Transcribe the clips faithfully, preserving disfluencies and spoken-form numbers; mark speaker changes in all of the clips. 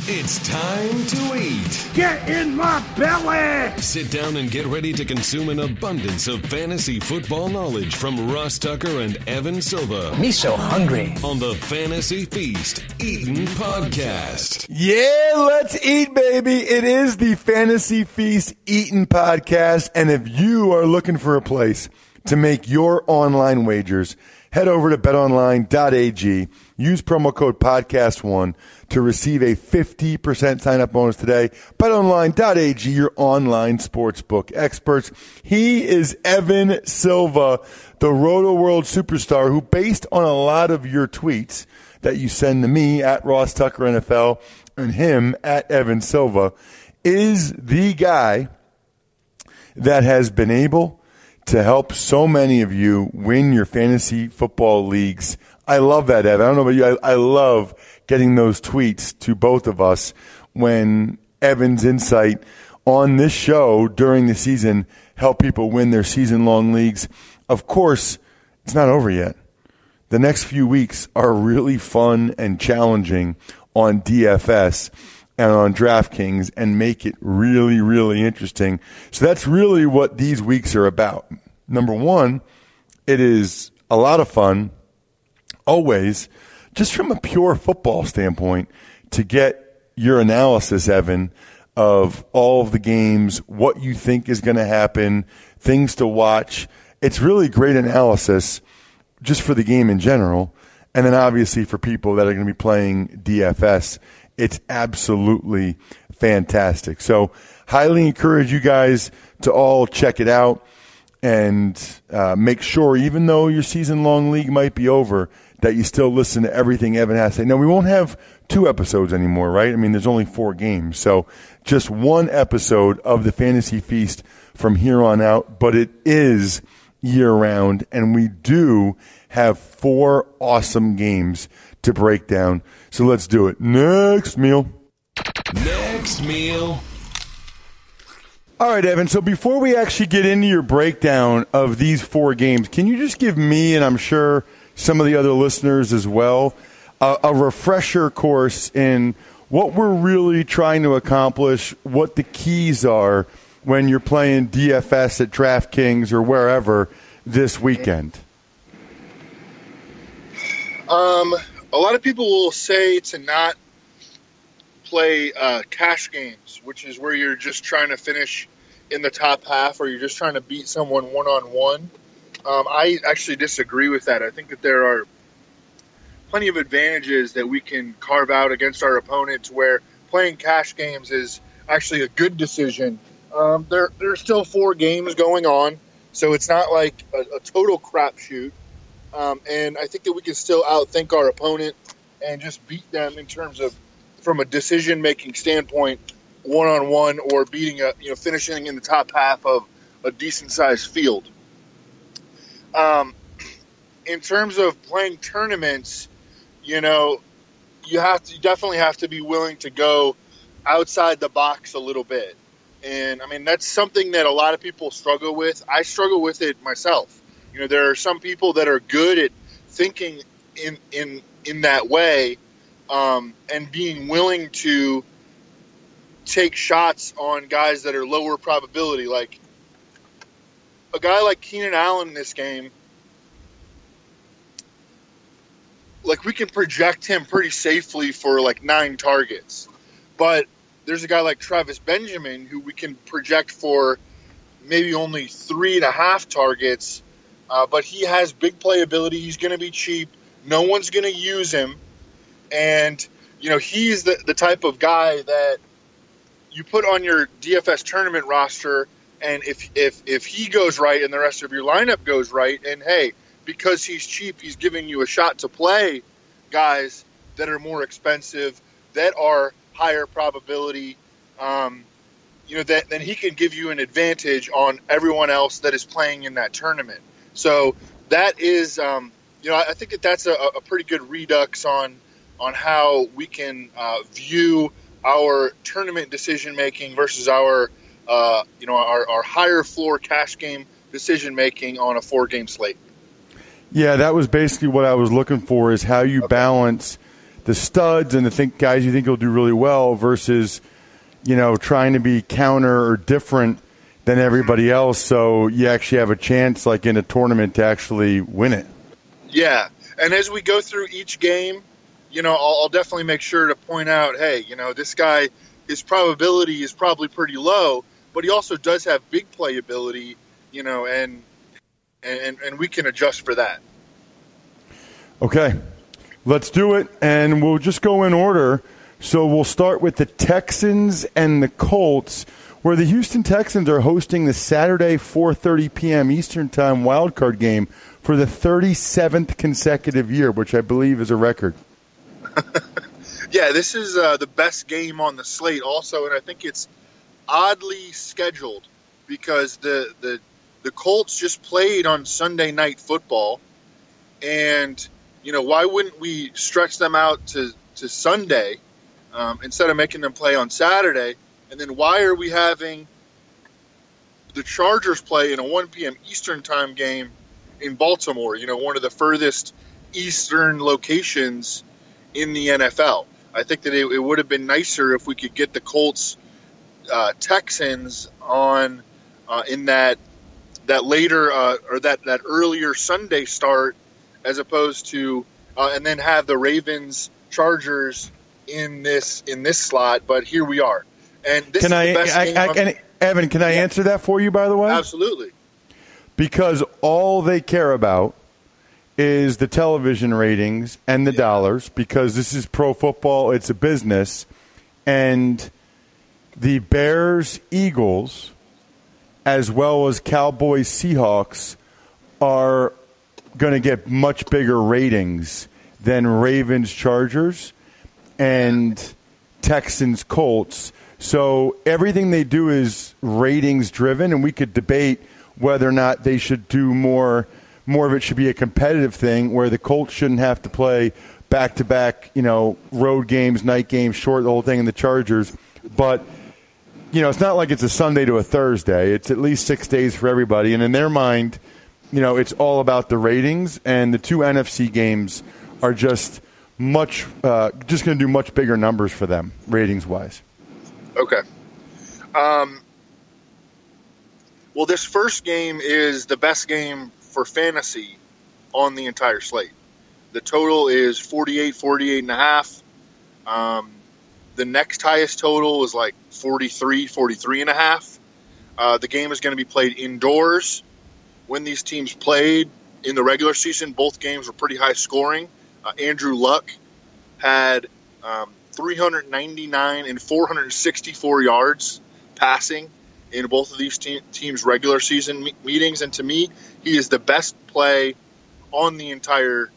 Speaker 1: It's time to eat.
Speaker 2: Get in my belly!
Speaker 1: Sit down and get ready to consume an abundance of fantasy football knowledge from Ross Tucker and Evan Silva.
Speaker 3: Me so hungry.
Speaker 1: On the Fantasy Feast Eatin' Podcast.
Speaker 4: Yeah, let's eat, baby. It is the Fantasy Feast Eatin' Podcast. And if you are looking for a place to make your online wagers, head over to bet online dot a g. Use promo code podcast one to receive a fifty percent sign-up bonus today. bet online dot a g, your online sportsbook experts. He is Evan Silva, the Roto World superstar, who, based on a lot of your tweets that you send to me at Ross Tucker N F L and him at Evan Silva, is the guy that has been able to help so many of you win your fantasy football leagues. I love that, Evan. I don't know about you. I, I love getting those tweets to both of us when Evan's insight on this show during the season help people win their season-long leagues. Of course, it's not over yet. The next few weeks are really fun and challenging on D F S and on DraftKings and make it really, really interesting. So that's really what these weeks are about. Number one, it is a lot of fun, always, just from a pure football standpoint, to get your analysis, Evan, of all of the games, what you think is going to happen, things to watch. It's really great analysis just for the game in general, and then obviously for people that are going to be playing D F S. It's absolutely fantastic. So highly encourage you guys to all check it out and uh, make sure, even though your season-long league might be over, that you still listen to everything Evan has to say. Now, we won't have two episodes anymore, right? I mean, there's only four games. So just one episode of the Fantasy Feast from here on out, but it is year-round, and we do have four awesome games to break down. So let's do it. Next meal.
Speaker 1: Next meal.
Speaker 4: All right, Evan, so before we actually get into your breakdown of these four games, can you just give me, and I'm sure some of the other listeners as well, a, a refresher course in what we're really trying to accomplish, what the keys are when you're playing D F S at DraftKings or wherever this weekend?
Speaker 5: Um, a lot of people will say to not play uh, cash games, which is where you're just trying to finish in the top half or you're just trying to beat someone one-on-one. Um, I actually disagree with that. I think that there are plenty of advantages that we can carve out against our opponents where playing cash games is actually a good decision. Um, there, there are still four games going on, so it's not like a, a total crapshoot. Um, and I think that we can still outthink our opponent and just beat them in terms of, from a decision-making standpoint, one-on-one or beating a, you know, finishing in the top half of a decent-sized field. Um, in terms of playing tournaments, you know, you have to you definitely have to be willing to go outside the box a little bit. And, I mean, that's something that a lot of people struggle with. I struggle with it myself. You know, there are some people that are good at thinking in in, in that way um, and being willing to take shots on guys that are lower probability. Like a guy like Keenan Allen in this game, like we can project him pretty safely for like nine targets. But there's a guy like Travis Benjamin who we can project for maybe only three and a half targets. Uh, but he has big playability. He's going to be cheap. No one's going to use him. And, you know, he's the, the type of guy that you put on your D F S tournament roster, and if, if, if he goes right and the rest of your lineup goes right, and, hey, because he's cheap, he's giving you a shot to play guys that are more expensive, that are higher probability, um, you know, that, then he can give you an advantage on everyone else that is playing in that tournament. So that is, um, you know, I think that that's a, a pretty good redux on on how we can uh, view our tournament decision making versus our, uh, you know, our, our higher floor cash game decision making on a four game slate.
Speaker 4: Yeah, that was basically what I was looking for, is how you
Speaker 5: okay.
Speaker 4: balance the studs and the think guys you think will do really well versus, you know, trying to be counter or different than everybody else so you actually have a chance, like in a tournament, to actually win it.
Speaker 5: Yeah, and as we go through each game, you know, I'll, I'll definitely make sure to point out, hey, you know, this guy, his probability is probably pretty low, but he also does have big playability, you know, and and and we can adjust for that.
Speaker 4: Okay, let's do it, and we'll just go in order. So we'll start with the Texans and the Colts, where the Houston Texans are hosting the Saturday four thirty p.m. Eastern Time wildcard game for the thirty-seventh consecutive year, which I believe is a record.
Speaker 5: Yeah, this is uh, the best game on the slate also, and I think it's oddly scheduled because the, the, the Colts just played on Sunday Night Football, and, you know, why wouldn't we stretch them out to, to Sunday um, instead of making them play on Saturday? And then why are we having the Chargers play in a one p.m. Eastern Time game in Baltimore, you know, one of the furthest eastern locations in the N F L? I think that it, it would have been nicer if we could get the Colts uh, Texans on uh, in that that later uh, or that, that earlier Sunday start as opposed to uh, and then have the Ravens Chargers in this in this slot. But here we are. And this
Speaker 4: can
Speaker 5: is
Speaker 4: I,
Speaker 5: the best
Speaker 4: I,
Speaker 5: game
Speaker 4: I,
Speaker 5: of-
Speaker 4: can, Evan, can I
Speaker 5: Yeah.
Speaker 4: answer that for you, by the way?
Speaker 5: Absolutely.
Speaker 4: Because all they care about is the television ratings and the
Speaker 5: Yeah.
Speaker 4: dollars, because this is pro football, it's a business. And the Bears, Eagles, as well as Cowboys, Seahawks, are going to get much bigger ratings than Ravens, Chargers, and Texans, Colts. So everything they do is ratings driven, and we could debate whether or not they should do more. More of it should be a competitive thing where the Colts shouldn't have to play back-to-back, you know, road games, night games, short, the whole thing, and the Chargers. But, you know, it's not like it's a Sunday to a Thursday. It's at least six days for everybody. And in their mind, you know, it's all about the ratings, and the two N F C games are just much, uh, just going to do much bigger numbers for them, ratings-wise.
Speaker 5: Okay. Um, well, this first game is the best game for fantasy on the entire slate. The total is forty-eight, forty-eight and a half. Um, the next highest total is like forty-three, forty-three and a half. Uh, the game is going to be played indoors. When these teams played in the regular season, both games were pretty high scoring. Uh, Andrew Luck had um, three hundred ninety-nine and four hundred sixty-four yards passing in both of these te- teams' regular season me- meetings. And to me, he is the best play on the entire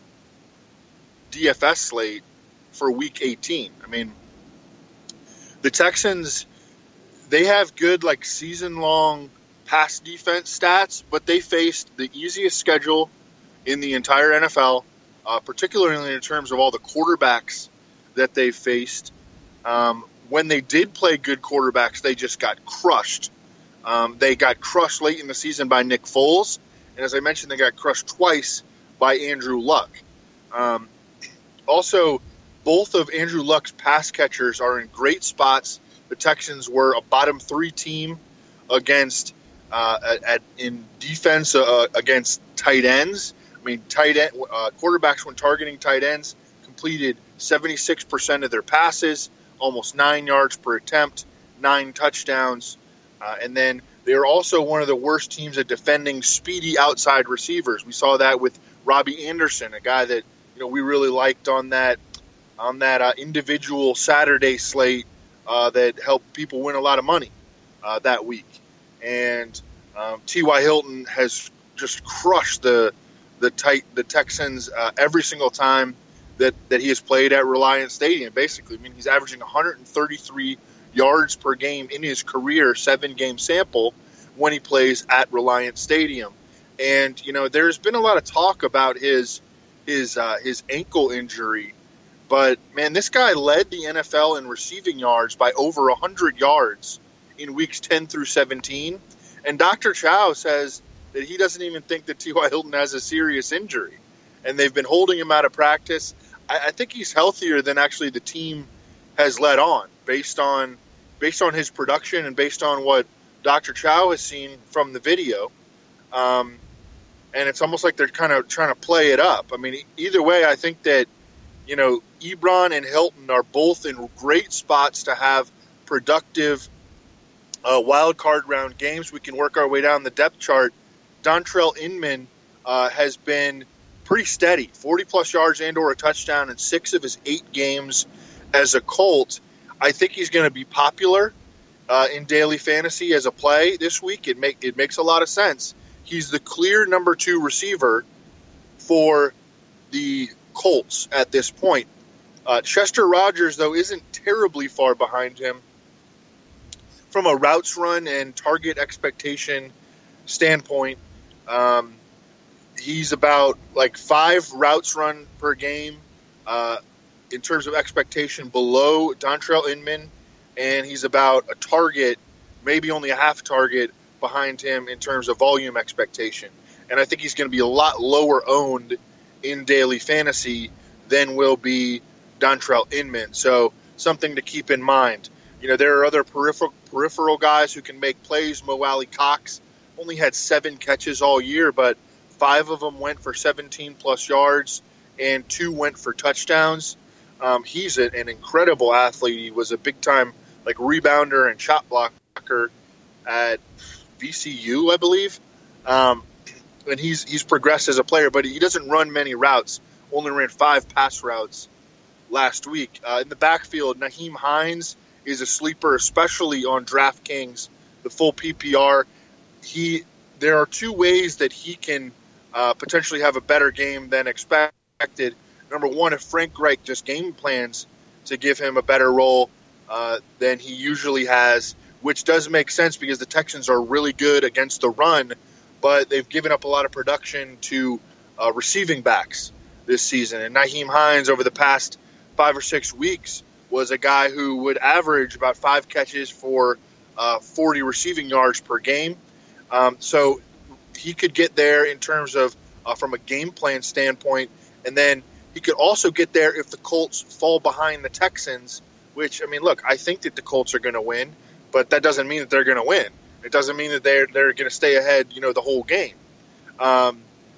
Speaker 5: D F S slate for Week eighteen. I mean, the Texans, they have good, like, season-long pass defense stats, but they faced the easiest schedule in the entire N F L, uh, particularly in terms of all the quarterbacks that they faced. Um, when they did play good quarterbacks, they just got crushed. Um, they got crushed late in the season by Nick Foles, and as I mentioned, they got crushed twice by Andrew Luck. Um, also, both of Andrew Luck's pass catchers are in great spots. The Texans were a bottom three team against uh, at, at in defense uh, against tight ends. I mean, tight end uh, quarterbacks when targeting tight ends completed seventy-six percent of their passes, almost nine yards per attempt, nine touchdowns. Uh, and then they're also one of the worst teams at defending speedy outside receivers. We saw that with Robbie Anderson, a guy that you know we really liked on that on that uh, individual Saturday slate uh, that helped people win a lot of money uh, that week. And um, T Y. Hilton has just crushed the the tight the Texans uh, every single time that, that he has played at Reliant Stadium. Basically, I mean he's averaging one hundred thirty-three yards per game in his career seven-game sample when he plays at Reliant Stadium. And, you know, there's been a lot of talk about his his uh, his ankle injury. But, man, this guy led the N F L in receiving yards by over one hundred yards in weeks ten through seventeen. And Doctor Chow says that he doesn't even think that T Y. Hilton has a serious injury. And they've been holding him out of practice. I, I think he's healthier than actually the team has let on, based on based on his production and based on what Doctor Chow has seen from the video. Um, and it's almost like they're kind of trying to play it up. I mean, either way, I think that, you know, Ebron and Hilton are both in great spots to have productive uh, wild card round games. We can work our way down the depth chart. Dontrell Inman uh, has been pretty steady, forty-plus yards and or a touchdown in six of his eight games as a Colt. I think he's going to be popular uh, in daily fantasy as a play this week. It, make, it makes a lot of sense. He's the clear number two receiver for the Colts at this point. Uh, Chester Rogers, though, isn't terribly far behind him from a routes run and target expectation standpoint. Um, he's about like five routes run per game uh, in terms of expectation below Dontrell Inman, and he's about a target, maybe only a half target behind him in terms of volume expectation. And I think he's going to be a lot lower owned in daily fantasy than will be Dontrell Inman. So something to keep in mind. You know, there are other peripheral peripheral guys who can make plays. Mo Alley Cox only had seven catches all year, but five of them went for seventeen plus yards and two went for touchdowns. Um, he's a, an incredible athlete. He was a big time like rebounder and shot blocker at V C U, I believe. Um, and he's he's progressed as a player, but he doesn't run many routes. Only ran five pass routes last week. Uh, in the backfield, Nyheim Hines is a sleeper, especially on DraftKings, the full P P R. He there are two ways that he can uh, potentially have a better game than expected. Number one, if Frank Reich just game plans to give him a better role uh, than he usually has, which does make sense because the Texans are really good against the run, but they've given up a lot of production to uh, receiving backs this season. And Nyheim Hines over the past five or six weeks was a guy who would average about five catches for uh, forty receiving yards per game. Um, so he could get there in terms of uh, from a game plan standpoint, and then he could also get there if the Colts fall behind the Texans, which, I mean, look, I think that the Colts are going to win, but that doesn't mean that they're going to win. It doesn't mean that they're they're going to stay ahead, you know, the whole game. Um,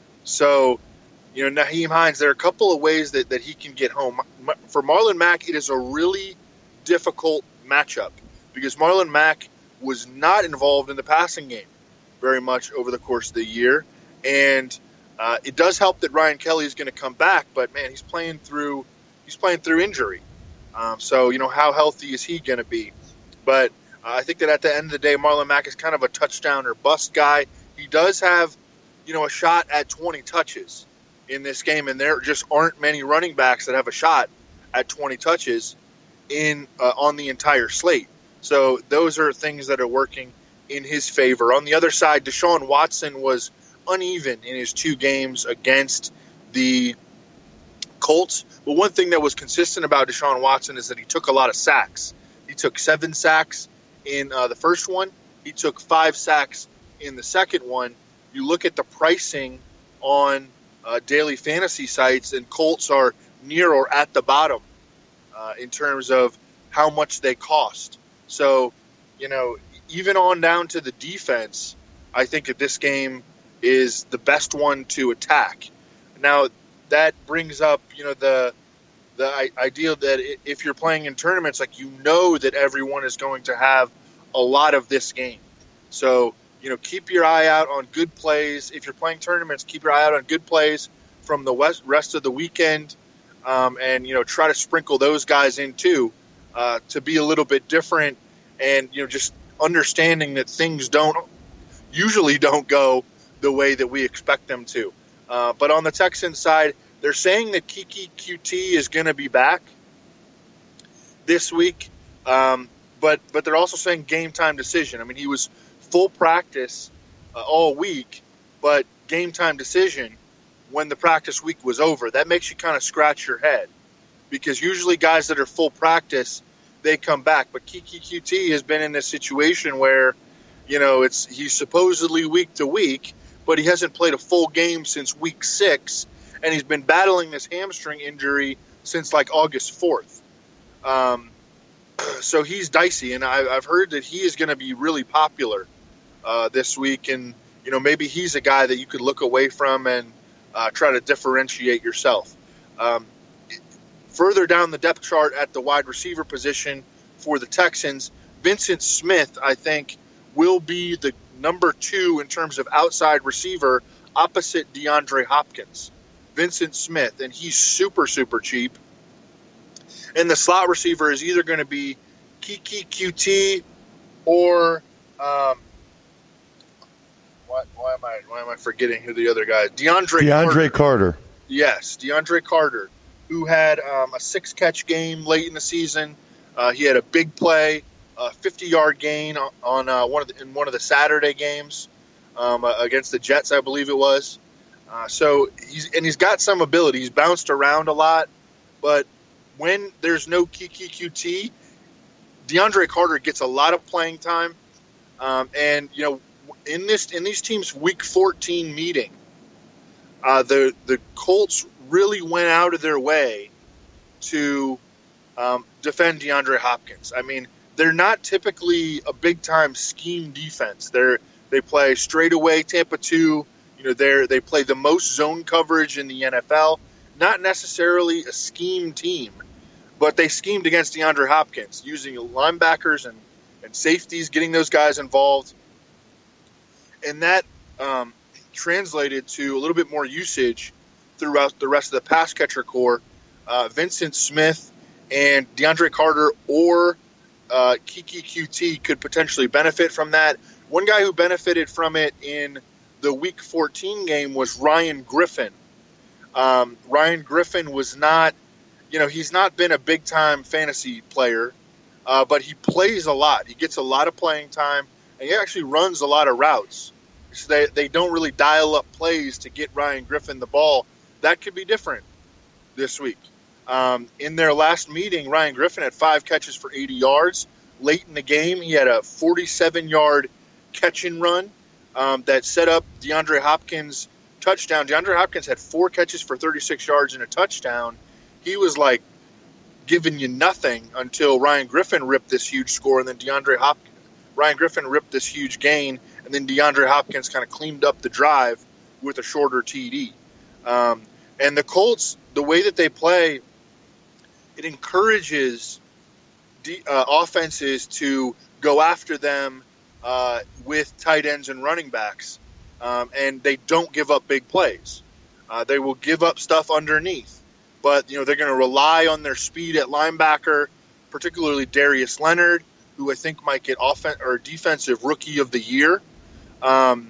Speaker 5: so, you know, Nyheim Hines, there are a couple of ways that, that he can get home. For Marlon Mack, it is a really difficult matchup because Marlon Mack was not involved in the passing game very much over the course of the year. And uh, it does help that Ryan Kelly is going to come back, but, man, he's playing through he's playing through injury. Um, so, you know, how healthy is he going to be? But uh, I think that at the end of the day, Marlon Mack is kind of a touchdown or bust guy. He does have, you know, a shot at twenty touches in this game, and there just aren't many running backs that have a shot at twenty touches in uh, on the entire slate. So those are things that are working in his favor. On the other side, Deshaun Watson was uneven in his two games against the Colts. But one thing that was consistent about Deshaun Watson is that he took a lot of sacks. He took seven sacks in uh, the first one. He took five sacks in the second one. You look at the pricing on uh, daily fantasy sites, and Colts are near or at the bottom uh, in terms of how much they cost. So, you know, even on down to the defense, I think that this game is the best one to attack. Now, that brings up, you know, the the idea that if you're playing in tournaments, like, you know that everyone is going to have a lot of this game. So, you know, keep your eye out on good plays. If you're playing tournaments, keep your eye out on good plays from the west, rest of the weekend, um, and, you know, try to sprinkle those guys in too uh, to be a little bit different and, you know, just understanding that things don't usually don't go the way that we expect them to. Uh, but on the Texans side, they're saying that Kiki Q T is going to be back this week, um, but but they're also saying game time decision. I mean, he was full practice uh, all week, but game time decision when the practice week was over. That makes you kind of scratch your head because usually guys that are full practice, they come back. But Kiki Q T has been in this situation where, you know, it's he's supposedly week to week, but he hasn't played a full game since week six, and he's been battling this hamstring injury since like August fourth. Um, so he's dicey, and I, I've heard that he is going to be really popular uh, this week. And, you know, maybe he's a guy that you could look away from and uh, try to differentiate yourself. Um, further down the depth chart at the wide receiver position for the Texans, Vincent Smith, I think, will be the number two in terms of outside receiver opposite DeAndre Hopkins. Vincent Smith, and he's super, super cheap. And the slot receiver is either going to be Kiki Q T or um, what, why am I why am I forgetting who the other guy is? DeAndre
Speaker 4: DeAndre
Speaker 5: Carter.
Speaker 4: Carter.
Speaker 5: Yes, DeAndre Carter, who had um, a six-catch game late in the season. Uh, he had a big play, a fifty-yard gain on, on uh, one of the, in one of the Saturday games um, uh, against the Jets, I believe it was. Uh, so he's and he's got some ability. He's bounced around a lot, but when there's no Kiki Q T, DeAndre Carter gets a lot of playing time. Um, and you know, in this in these teams' Week fourteen meeting, uh, the the Colts really went out of their way to um, defend DeAndre Hopkins. I mean, they're not typically a big time scheme defense. They're they play straight away Tampa two. You know, they they play the most zone coverage in the N F L. Not necessarily a scheme team, but they schemed against DeAndre Hopkins using linebackers and, and safeties, getting those guys involved. And that um, translated to a little bit more usage throughout the rest of the pass catcher core. Uh, Vincent Smith and DeAndre Carter or uh, Kiki Q T could potentially benefit from that. One guy who benefited from it in the Week fourteen game was Ryan Griffin. Um, Ryan Griffin was not, you know, he's not been a big-time fantasy player, uh, but he plays a lot. He gets a lot of playing time, and he actually runs a lot of routes. So they, they don't really dial up plays to get Ryan Griffin the ball. That could be different this week. Um, in their last meeting, Ryan Griffin had five catches for eighty yards. Late in the game, he had a forty-seven-yard catch and run um, that set up DeAndre Hopkins' touchdown. DeAndre Hopkins had four catches for thirty-six yards and a touchdown. He was like giving you nothing until Ryan Griffin ripped this huge score, and then DeAndre Hopkins, Ryan Griffin ripped this huge gain, and then DeAndre Hopkins kind of cleaned up the drive with a shorter T D. Um, and the Colts, the way that they play, it encourages de- uh, offenses to go after them uh, with tight ends and running backs. Um, and they don't give up big plays. Uh, they will give up stuff underneath. But, you know, they're going to rely on their speed at linebacker, particularly Darius Leonard, who I think might get offen- or defensive rookie of the year. Um,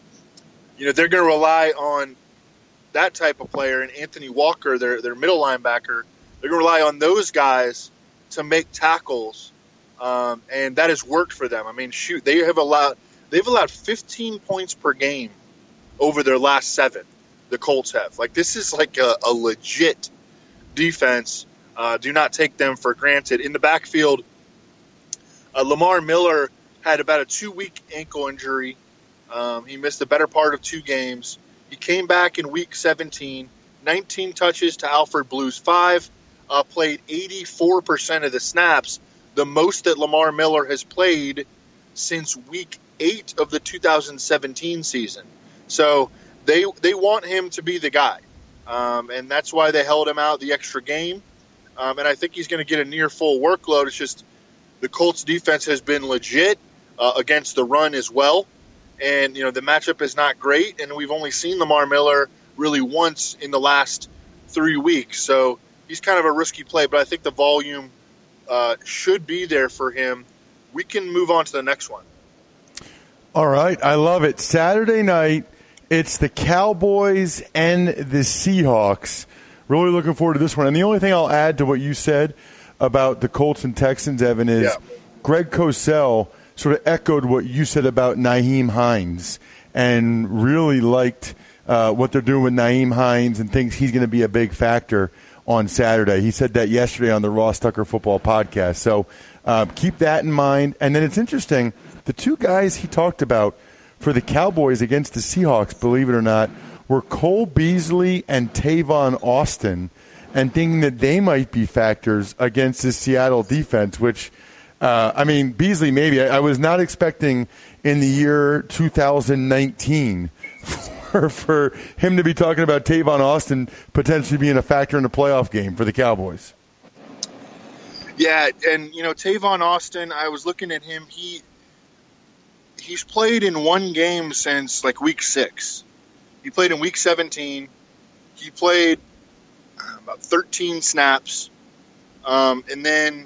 Speaker 5: you know, they're going to rely on that type of player, and Anthony Walker, their, their middle linebacker, they're going to rely on those guys to make tackles, um, and that has worked for them. I mean, shoot, they have allowed – They've allowed fifteen points per game over their last seven. The Colts have. Like, this is like a, a legit defense. Uh, do not take them for granted. In the backfield, uh, Lamar Miller had about a two-week ankle injury. Um, he missed the better part of two games. He came back in Week seventeen, nineteen touches to Alfred Blue's five, uh, played eighty-four percent of the snaps, the most that Lamar Miller has played since Week eight of the two thousand seventeen season. So they they want him to be the guy. Um, and that's why they held him out the extra game. Um, and I think he's going to get a near full workload. It's just the Colts defense has been legit uh, against the run as well. And, you know, the matchup is not great. And we've only seen Lamar Miller really once in the last three weeks. So he's kind of a risky play, but I think the volume uh, should be there for him. We can move on to the next one.
Speaker 4: All right. I love it. Saturday night, it's the Cowboys and the Seahawks. Really looking forward to this one. And the only thing I'll add to what you said about the Colts and Texans, Evan, is yeah. Greg Cosell sort of echoed what you said about Nyheim Hines and really liked uh, what they're doing with Nyheim Hines and thinks he's going to be a big factor on Saturday. He said that yesterday on the Ross Tucker Football Podcast. So uh, keep that in mind. And then it's interesting, the two guys he talked about for the Cowboys against the Seahawks, believe it or not, were Cole Beasley and Tavon Austin. and thinking that they might be factors against this Seattle defense, which, uh, I mean, Beasley maybe. I, I was not expecting in the year two thousand nineteen for, for him to be talking about Tavon Austin potentially being a factor in the playoff game for the Cowboys.
Speaker 5: Yeah, and, you know, Tavon Austin, I was looking at him. He He's played in one game since, like, week six. He played in week seventeen. He played about thirteen snaps. Um, and then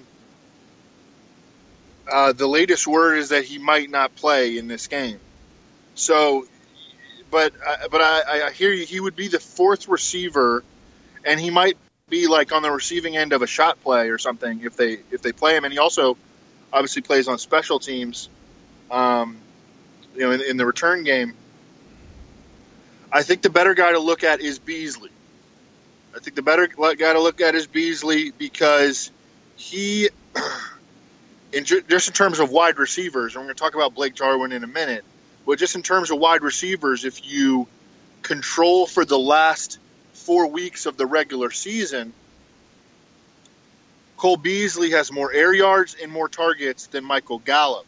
Speaker 5: uh, the latest word is that he might not play in this game. So, but, uh, but I, I hear you, he would be the fourth receiver, and he might be like on the receiving end of a shot play or something if they if they play him. And he also obviously plays on special teams, um, you know, in, in the return game. I think the better guy to look at is Beasley. I think the better guy to look at is Beasley because he, in ju- just in terms of wide receivers, and we're going to talk about Blake Jarwin in a minute, but just in terms of wide receivers, if you control for the last four weeks of the regular season, Cole Beasley has more air yards and more targets than Michael Gallup.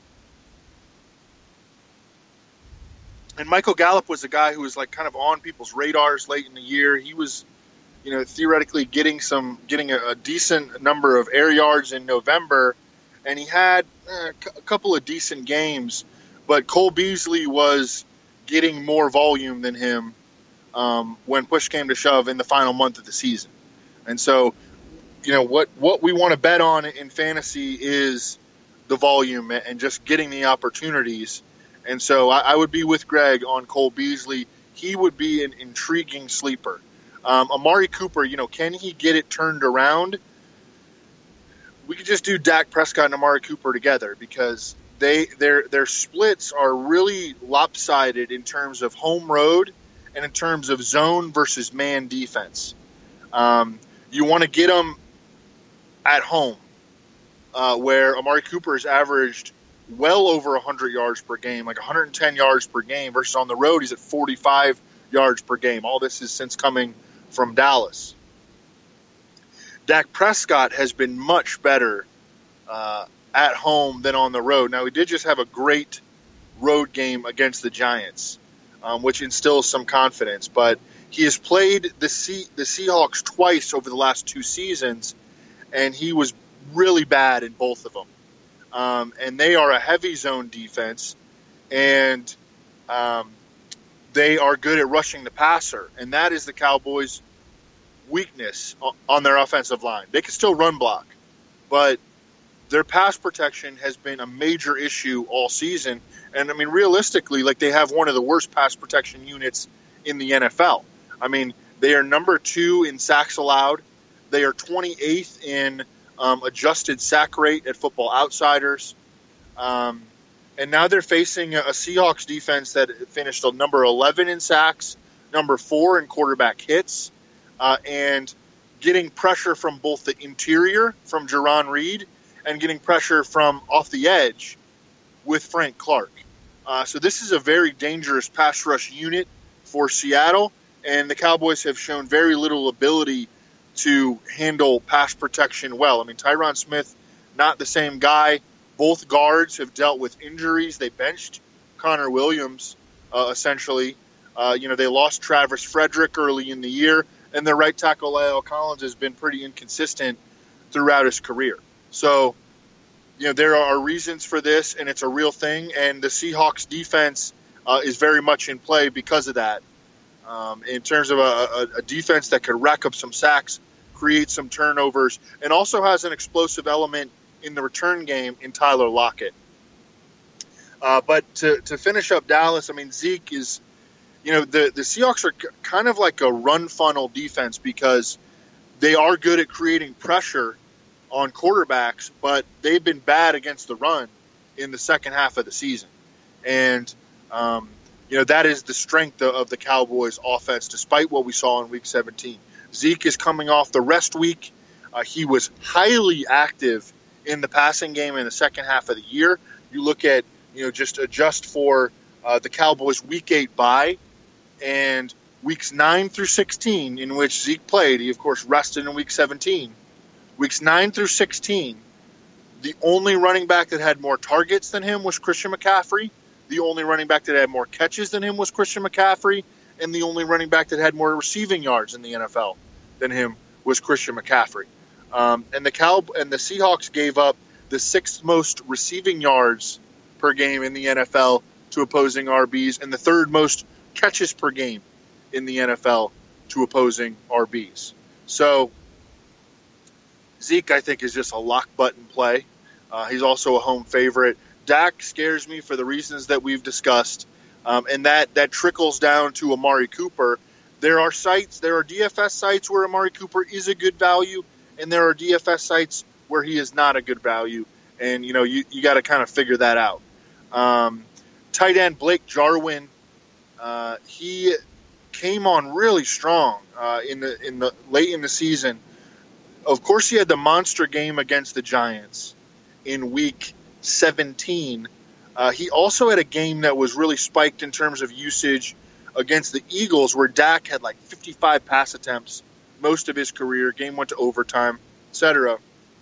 Speaker 5: And Michael Gallup was a guy who was like kind of on people's radars late in the year. He was, you know, theoretically getting some, getting a, a decent number of air yards in November, and he had eh, a couple of decent games. But Cole Beasley was getting more volume than him um, when push came to shove in the final month of the season. And so, you know, what what we want to bet on in fantasy is the volume and just getting the opportunities. And so I, I would be with Greg on Cole Beasley. He would be an intriguing sleeper. Um, Amari Cooper, you know, can he get it turned around? We could just do Dak Prescott and Amari Cooper together because they their their splits are really lopsided in terms of home road and in terms of zone versus man defense. Um, you want to get them at home, uh, where Amari Cooper has averaged well over one hundred yards per game, like one hundred ten yards per game, versus on the road he's at forty-five yards per game. All this is since coming from Dallas. Dak Prescott has been much better uh, at home than on the road. Now, he did just have a great road game against the Giants, um, which instills some confidence, but he has played the C- the Seahawks twice over the last two seasons, and he was really bad in both of them. Um, and they are a heavy zone defense, and um, they are good at rushing the passer, and that is the Cowboys' weakness on their offensive line. They can still run block, but their pass protection has been a major issue all season. And, I mean, realistically, like, they have one of the worst pass protection units in the N F L. I mean, they are number two in sacks allowed. They are twenty-eighth in Um, adjusted sack rate at Football Outsiders. Um, and now they're facing a, a Seahawks defense that finished on number eleven in sacks, number four in quarterback hits, uh, and getting pressure from both the interior, from Jarran Reed, and getting pressure from off the edge with Frank Clark. Uh, so this is a very dangerous pass rush unit for Seattle, and the Cowboys have shown very little ability to handle pass protection well. I mean, Tyron Smith, not the same guy. Both guards have dealt with injuries. They benched Connor Williams, uh, essentially. Uh, you know, they lost Travis Frederick early in the year, and their right tackle, La'el Collins, has been pretty inconsistent throughout his career. So, you know, there are reasons for this, and it's a real thing, and the Seahawks defense uh, is very much in play because of that. Um, in terms of a, a, a defense that could rack up some sacks, create some turnovers, and also has an explosive element in the return game in Tyler Lockett. Uh, but to, to finish up Dallas, I mean, Zeke is, you know, the, the Seahawks are c- kind of like a run funnel defense because they are good at creating pressure on quarterbacks, but they've been bad against the run in the second half of the season. And, um, you know, that is the strength of the Cowboys offense, despite what we saw in week seventeen. Zeke is coming off the rest week. Uh, he was highly active in the passing game in the second half of the year. You look at, you know, just adjust for uh, the Cowboys' week eight bye, and weeks nine through sixteen, in which Zeke played, he of course rested in week seventeen. Weeks nine through sixteen, the only running back that had more targets than him was Christian McCaffrey. The only running back that had more catches than him was Christian McCaffrey. And the only running back that had more receiving yards in the N F L than him was Christian McCaffrey. Um, and the Cow and the Seahawks gave up the sixth most receiving yards per game in the N F L to opposing R Bs, and the third most catches per game in the N F L to opposing R Bs. So Zeke, I think, is just a lock button play. Uh, he's also a home favorite. Dak scares me for the reasons that we've discussed. Um, and that, that trickles down to Amari Cooper. There are sites, there are D F S sites where Amari Cooper is a good value, and there are D F S sites where he is not a good value. And, you know, you, you got to kind of figure that out. Um, tight end Blake Jarwin, uh, he came on really strong uh, in the in the late in the season. Of course, he had the monster game against the Giants in week seventeen. Uh, he also had a game that was really spiked in terms of usage against the Eagles, where Dak had like fifty-five pass attempts most of his career. Game went to overtime, et cetera.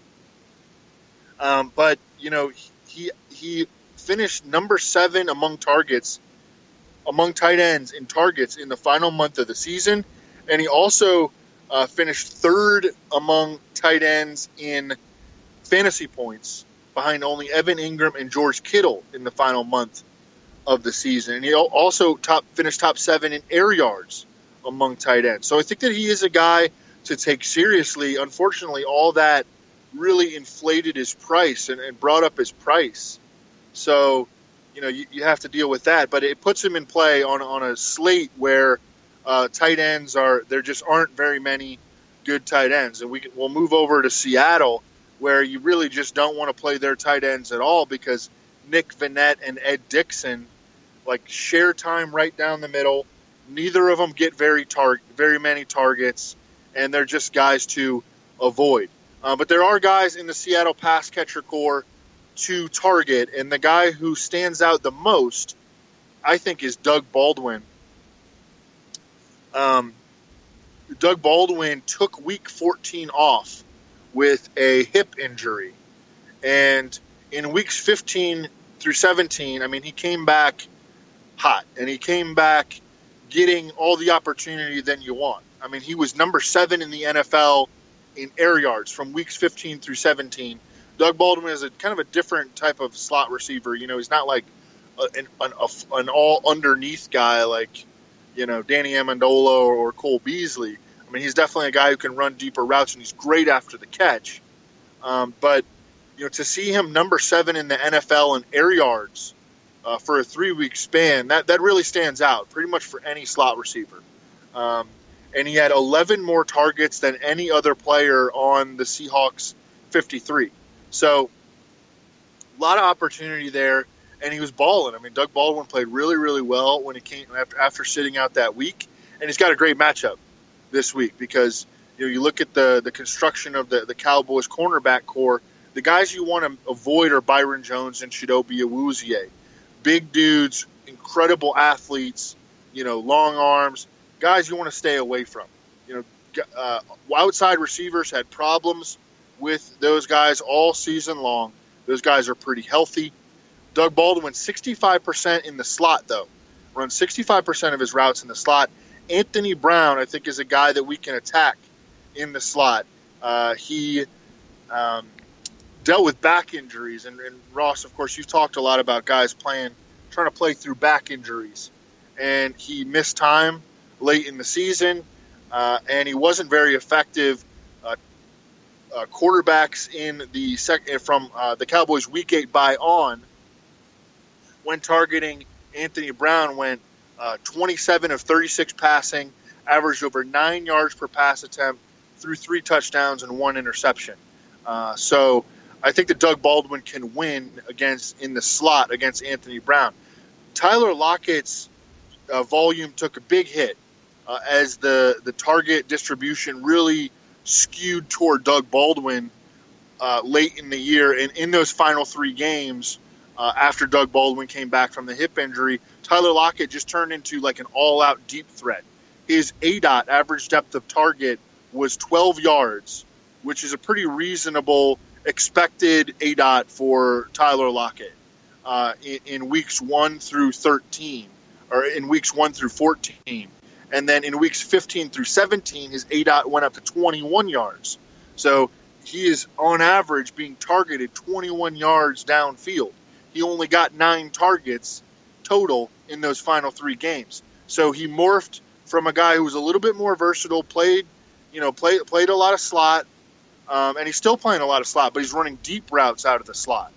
Speaker 5: Um, but, you know, he he finished number seven among targets, among tight ends in targets in the final month of the season. And he also uh, finished third among tight ends in fantasy points, behind only Evan Ingram and George Kittle in the final month of the season. And he also top finished top seven in air yards among tight ends. So I think that he is a guy to take seriously. Unfortunately, all that really inflated his price and, and brought up his price. So, you know, you, you have to deal with that. But it puts him in play on, on a slate where uh, tight ends are, there just aren't very many good tight ends. And we can, we'll move over to Seattle, where you really just don't want to play their tight ends at all, because Nick Vannett and Ed Dickson like share time right down the middle. Neither of them get very tar- very many targets, and they're just guys to avoid. Uh, but there are guys in the Seattle pass catcher core to target, and the guy who stands out the most, I think, is Doug Baldwin. Um, Doug Baldwin took week fourteen off with a hip injury. And in weeks fifteen through seventeen, I mean, he came back hot, and he came back getting all the opportunity that you want. I mean, he was number seven in the N F L in air yards from weeks fifteen through seventeen. Doug Baldwin is a kind of a different type of slot receiver. You know, he's not like a, an, an, a, an all underneath guy like, you know, Danny Amendola or, or Cole Beasley. I mean, he's definitely a guy who can run deeper routes, and he's great after the catch. Um, but, you know, to see him number seven in the N F L in air yards uh, for a three-week span, that, that really stands out pretty much for any slot receiver. Um, and he had eleven more targets than any other player on the Seahawks fifty-three. So a lot of opportunity there, and he was balling. I mean, Doug Baldwin played really, really well when he came after, after sitting out that week, and he's got a great matchup this week because, you know, you look at the, the construction of the, the Cowboys cornerback core. The guys you want to avoid are Byron Jones and Chidobe Awuzie. Big dudes, incredible athletes, you know, long arms, guys you want to stay away from. You know, uh, outside receivers had problems with those guys all season long. Those guys are pretty healthy. Doug Baldwin, sixty-five percent in the slot, though. Runs sixty-five percent of his routes in the slot. Anthony Brown, I think, is a guy that we can attack in the slot. Uh, he um, dealt with back injuries. And, and Ross, of course, you've talked a lot about guys playing, trying to play through back injuries. And he missed time late in the season, uh, and he wasn't very effective. Uh, uh, quarterbacks in the sec- from uh, the Cowboys' Week Eight bye on, when targeting Anthony Brown, went uh, twenty-seven of thirty-six passing, averaged over nine yards per pass attempt, threw three touchdowns and one interception. Uh, so I think that Doug Baldwin can win against in the slot against Anthony Brown. Tyler Lockett's uh, volume took a big hit uh, as the, the target distribution really skewed toward Doug Baldwin uh, late in the year. And in those final three games, uh, after Doug Baldwin came back from the hip injury, Tyler Lockett just turned into like an all-out deep threat. his A D O T, average depth of target, was twelve yards, which is a pretty reasonable expected A D O T for Tyler Lockett uh, in, in weeks one through thirteen, or in weeks one through fourteen. And then in weeks fifteen through seventeen, his A D O T went up to twenty-one yards. So he is, on average, being targeted twenty-one yards downfield. He only got nine targets total in those final three games. So he morphed from a guy who was a little bit more versatile, played, you know, played played a lot of slot, um, and he's still playing a lot of slot, but he's running deep routes out of the slot.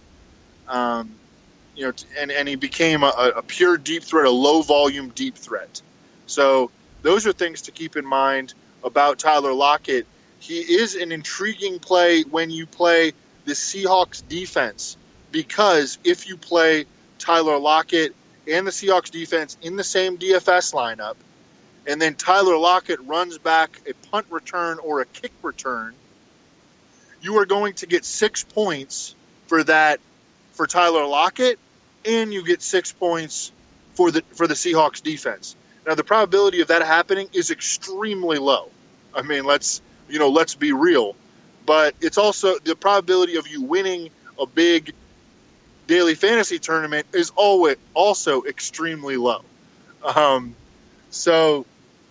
Speaker 5: Um, you know, and, and he became a, a pure deep threat, a low volume deep threat. So those are things to keep in mind about Tyler Lockett. He is an intriguing play when you play the Seahawks defense, because if you play Tyler Lockett and the Seahawks defense in the same D F S lineup, and then Tyler Lockett runs back a punt return or a kick return, you are going to get six points for that for Tyler Lockett, and you get six points for the for the Seahawks defense. Now, the probability of that happening is extremely low. I mean, let's you know, let's be real. But it's also the probability of you winning a big daily fantasy tournament is always also extremely low. Um, so,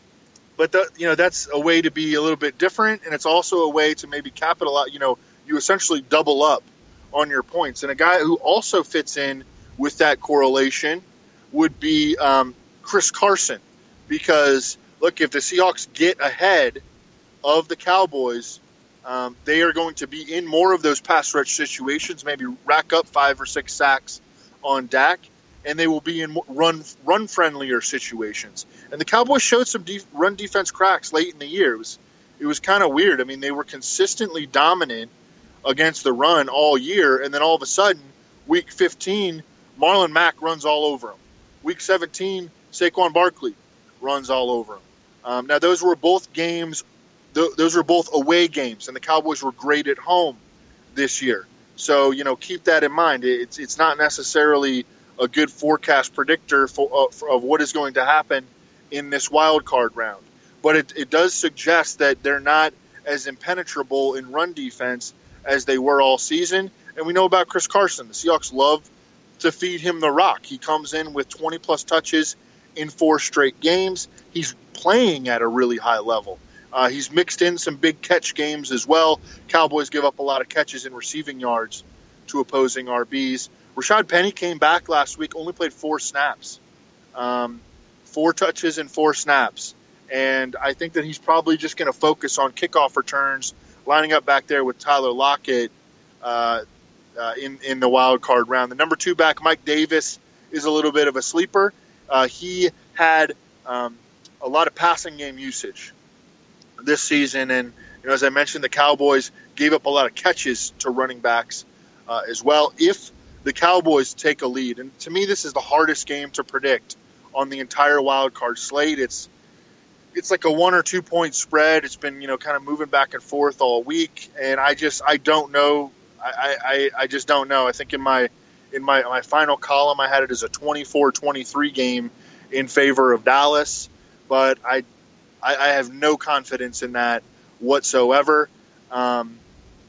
Speaker 5: but the, you know, that's a way to be a little bit different, and it's also a way to maybe capitalize. You know, you essentially double up on your points. And a guy who also fits in with that correlation would be um, Chris Carson, because look, if the Seahawks get ahead of the Cowboys, um, they are going to be in more of those pass rush situations, maybe rack up five or six sacks on Dak, and they will be in run run friendlier situations. And the Cowboys showed some def- run defense cracks late in the year. It was, it was kind of weird. I mean, they were consistently dominant against the run all year, and then all of a sudden, week fifteen, Marlon Mack runs all over them. Week seventeen, Saquon Barkley runs all over them. Um, now, those were both games. Th- those were both away games, and the Cowboys were great at home this year. So, you know, keep that in mind. It's it's not necessarily a good forecast predictor for, uh, for of what is going to happen in this wild card round, but it, it does suggest that they're not as impenetrable in run defense as they were all season. And we know about Chris Carson. The Seahawks love to feed him the rock. He comes in with twenty plus touches in four straight games. He's playing at a really high level. Uh, he's mixed in some big catch games as well. Cowboys give up a lot of catches and receiving yards to opposing R Bs. Rashad Penny came back last week, only played four snaps. Um, four touches and four snaps. And I think that he's probably just going to focus on kickoff returns, lining up back there with Tyler Lockett uh, uh, in, in the wild card round. The number two back, Mike Davis, is a little bit of a sleeper. Uh, he had um, a lot of passing game usage this season. And, you know, as I mentioned, the Cowboys gave up a lot of catches to running backs uh, as well. If the Cowboys take a lead, and to me, this is the hardest game to predict on the entire wild card slate. It's It's like a one or two point spread. It's been, you know, kind of moving back and forth all week, and I just I don't know. I, I, I just don't know. I think in my in my my final column I had it as a twenty-four twenty-three game in favor of Dallas, but I I, I have no confidence in that whatsoever. Um,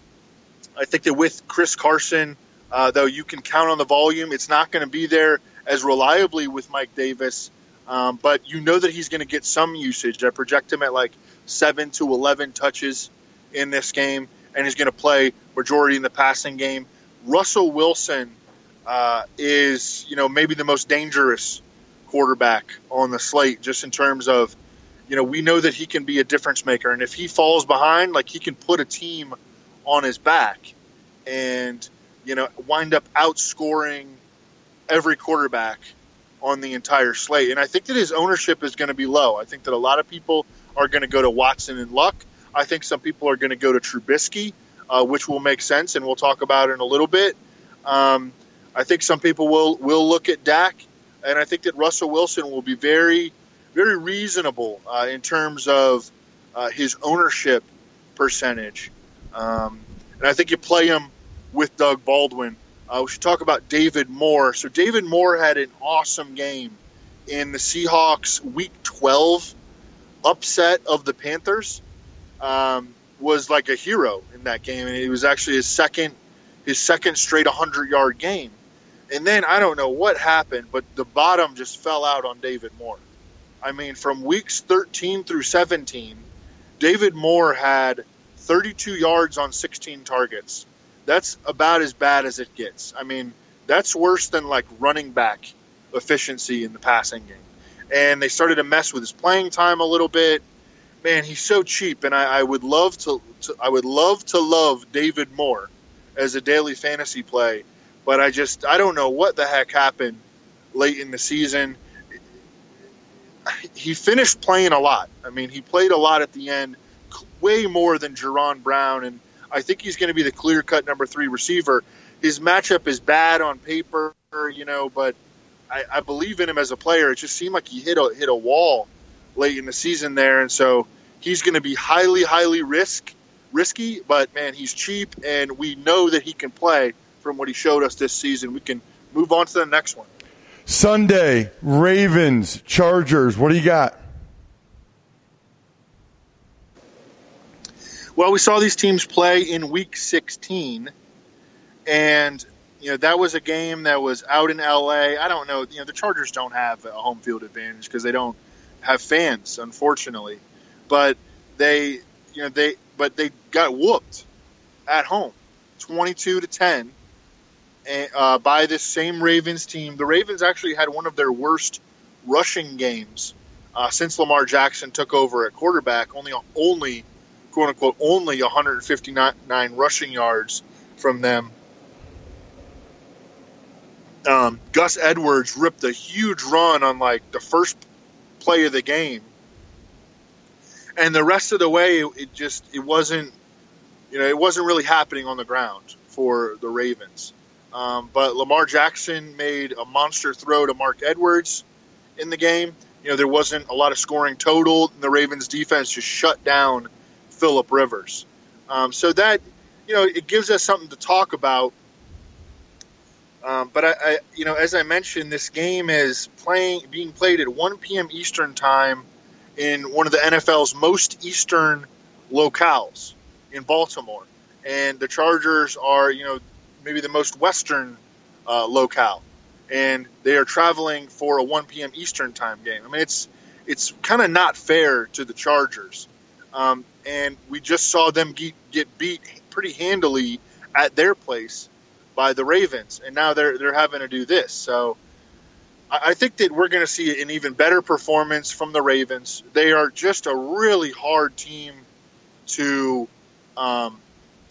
Speaker 5: I think that with Chris Carson, uh, though, you can count on the volume. It's not going to be there as reliably with Mike Davis. Um, but you know that he's going to get some usage. I project him at like seven to eleven touches in this game, and he's going to play majority in the passing game. Russell Wilson uh, is, you know, maybe the most dangerous quarterback on the slate, just in terms of, you know, we know that he can be a difference maker, and if he falls behind, like, he can put a team on his back and, you know, wind up outscoring every quarterback on the entire slate. And I think that his ownership is going to be low. I think that a lot of people are going to go to Watson and Luck. I think some people are going to go to Trubisky, uh, which will make sense, and we'll talk about in a little bit. Um, I think some people will, will look at Dak, and I think that Russell Wilson will be very, very reasonable uh, in terms of uh, his ownership percentage. Um, and I think you play him with Doug Baldwin. Uh, we should talk about David Moore. So David Moore had an awesome game in the Seahawks Week twelve upset of the Panthers, um, was like a hero in that game, and it was actually his second his second straight hundred-yard game. And then I don't know what happened, but the bottom just fell out on David Moore. I mean, from weeks thirteen through seventeen, David Moore had thirty-two yards on sixteen targets. That's about as bad as it gets. I mean, that's worse than like running back efficiency in the passing game. And they started to mess with his playing time a little bit. Man, he's so cheap, and I, I would love to, to I would love to love David Moore as a daily fantasy play, but I just I don't know what the heck happened late in the season. He finished playing a lot. I mean, he played a lot at the end, way more than Jerron Brown, and I think he's going to be the clear-cut number three receiver. His matchup is bad on paper, you know, but I, I believe in him as a player. It just seemed like he hit a hit a wall late in the season there, and so he's going to be highly, highly risk risky. But man, he's cheap, and we know that he can play from what he showed us this season. We can move on to the next one.
Speaker 4: Sunday, Ravens, Chargers. What do you got?
Speaker 5: Well, we saw these teams play in Week sixteen, and you know that was a game that was out in L A. I don't know. You know, the Chargers don't have a home field advantage because they don't have fans, unfortunately. But they, you know, they, but they got whooped at home, twenty-two to ten, uh, by this same Ravens team. The Ravens actually had one of their worst rushing games uh, since Lamar Jackson took over at quarterback. Only, only, quote unquote, only one hundred fifty-nine rushing yards from them. Um, Gus Edwards ripped a huge run on like the first play of the game, and the rest of the way it just it wasn't you know it wasn't really happening on the ground for the Ravens. Um, but Lamar Jackson made a monster throw to Mark Edwards in the game. You know there wasn't a lot of scoring total, and the Ravens defense just shut down Phillip Rivers. Um, so that you know it gives us something to talk about. Um, but I, I, you know, as I mentioned, this game is playing, being played at one p.m. Eastern time in one of the N F L's most eastern locales in Baltimore, and the Chargers are, you know, maybe the most western uh, locale, and they are traveling for a one p.m. Eastern time game. I mean, it's it's kind of not fair to the Chargers, um, and we just saw them get, get beat pretty handily at their place by the Ravens, and now they're they're having to do this. So I, I think that we're going to see an even better performance from the Ravens. They are just a really hard team to, um,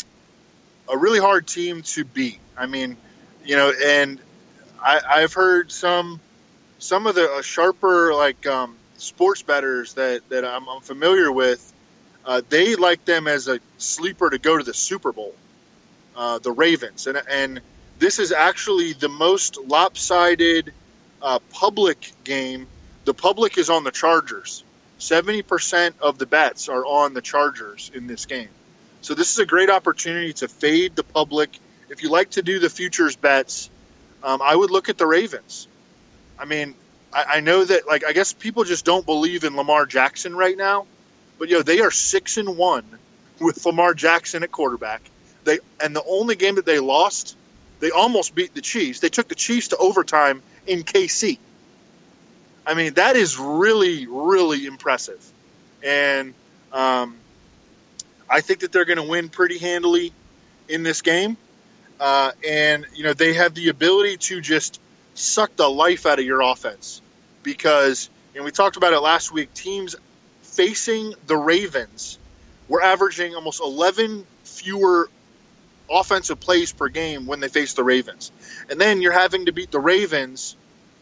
Speaker 5: a really hard team to beat. I mean, you know, and I, I've heard some some of the uh, sharper like um, sports bettors that that I'm, I'm familiar with. Uh, they like them as a sleeper to go to the Super Bowl. Uh, the Ravens, and and this is actually the most lopsided uh, public game. The public is on the Chargers. seventy percent of the bets are on the Chargers in this game. So this is a great opportunity to fade the public. If you like to do the futures bets, um, I would look at the Ravens. I mean, I, I know that like I guess people just don't believe in Lamar Jackson right now, but you know they are six and one with Lamar Jackson at quarterback. They, and the only game that they lost, they almost beat the Chiefs. They took the Chiefs to overtime in K C. I mean, that is really, really impressive. And um, I think that they're going to win pretty handily in this game. Uh, and, you know, they have the ability to just suck the life out of your offense. Because, and we talked about it last week, teams facing the Ravens were averaging almost eleven fewer offensive plays per game when they face the Ravens. And then you're having to beat the Ravens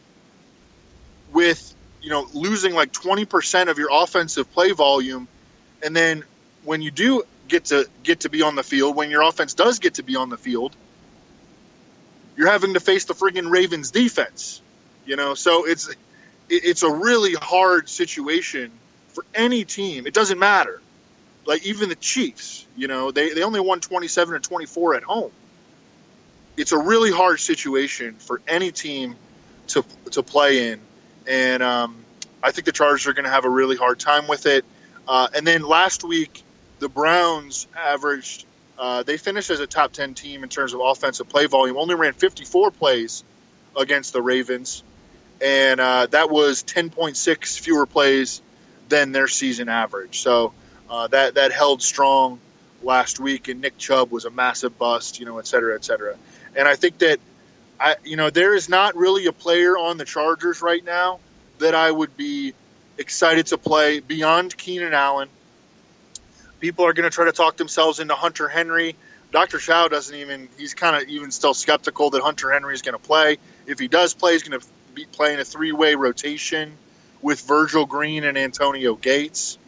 Speaker 5: with, you know, losing like twenty percent of your offensive play volume. And then when you do get to get to be on the field, when your offense does get to be on the field, you're having to face the friggin' Ravens defense, you know? So it's, it's a really hard situation for any team. It doesn't matter. Like even the Chiefs, you know, they, they only won twenty-seven to twenty-four at home. It's a really hard situation for any team to to play in, and um, I think the Chargers are going to have a really hard time with it. Uh, and then last week, the Browns averaged, uh, they finished as a top ten team in terms of offensive play volume, only ran fifty-four plays against the Ravens. And uh, that was ten point six fewer plays than their season average. So uh, that, that held strong last week, and Nick Chubb was a massive bust, you know, et cetera, et cetera. And I think that, I, you know, there is not really a player on the Chargers right now that I would be excited to play beyond Keenan Allen. People are going to try to talk themselves into Hunter Henry. Doctor Chow doesn't even, he's kind of even still skeptical that Hunter Henry is going to play. If he does play, he's going to be playing a three-way rotation with Virgil Green and Antonio Gates.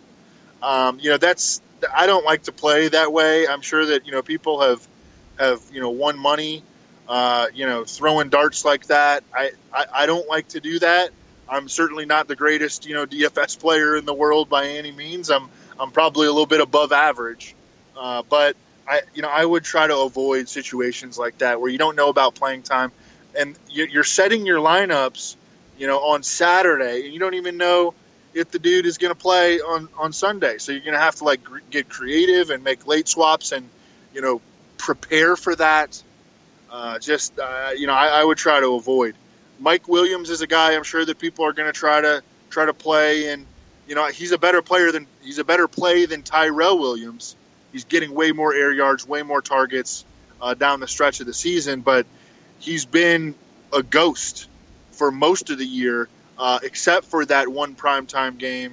Speaker 5: Um, you know, that's, I don't like to play that way. I'm sure that, you know, people have, have, you know, won money, uh, you know, throwing darts like that. I, I, I don't like to do that. I'm certainly not the greatest, you know, D F S player in the world by any means. I'm, I'm probably a little bit above average. Uh, but I, you know, I would try to avoid situations like that where you don't know about playing time and you're setting your lineups, you know, on Saturday, and you don't even know if the dude is going to play on, on Sunday. So you're going to have to, like, get creative and make late swaps and, you know, prepare for that. Uh, just, uh, you know, I, I would try to avoid. Mike Williams is a guy I'm sure that people are going to try to try to play, and, you know, he's a better player than he's a better play than Tyrell Williams. He's getting way more air yards, way more targets uh, down the stretch of the season, but he's been a ghost for most of the year, uh, except for that one primetime game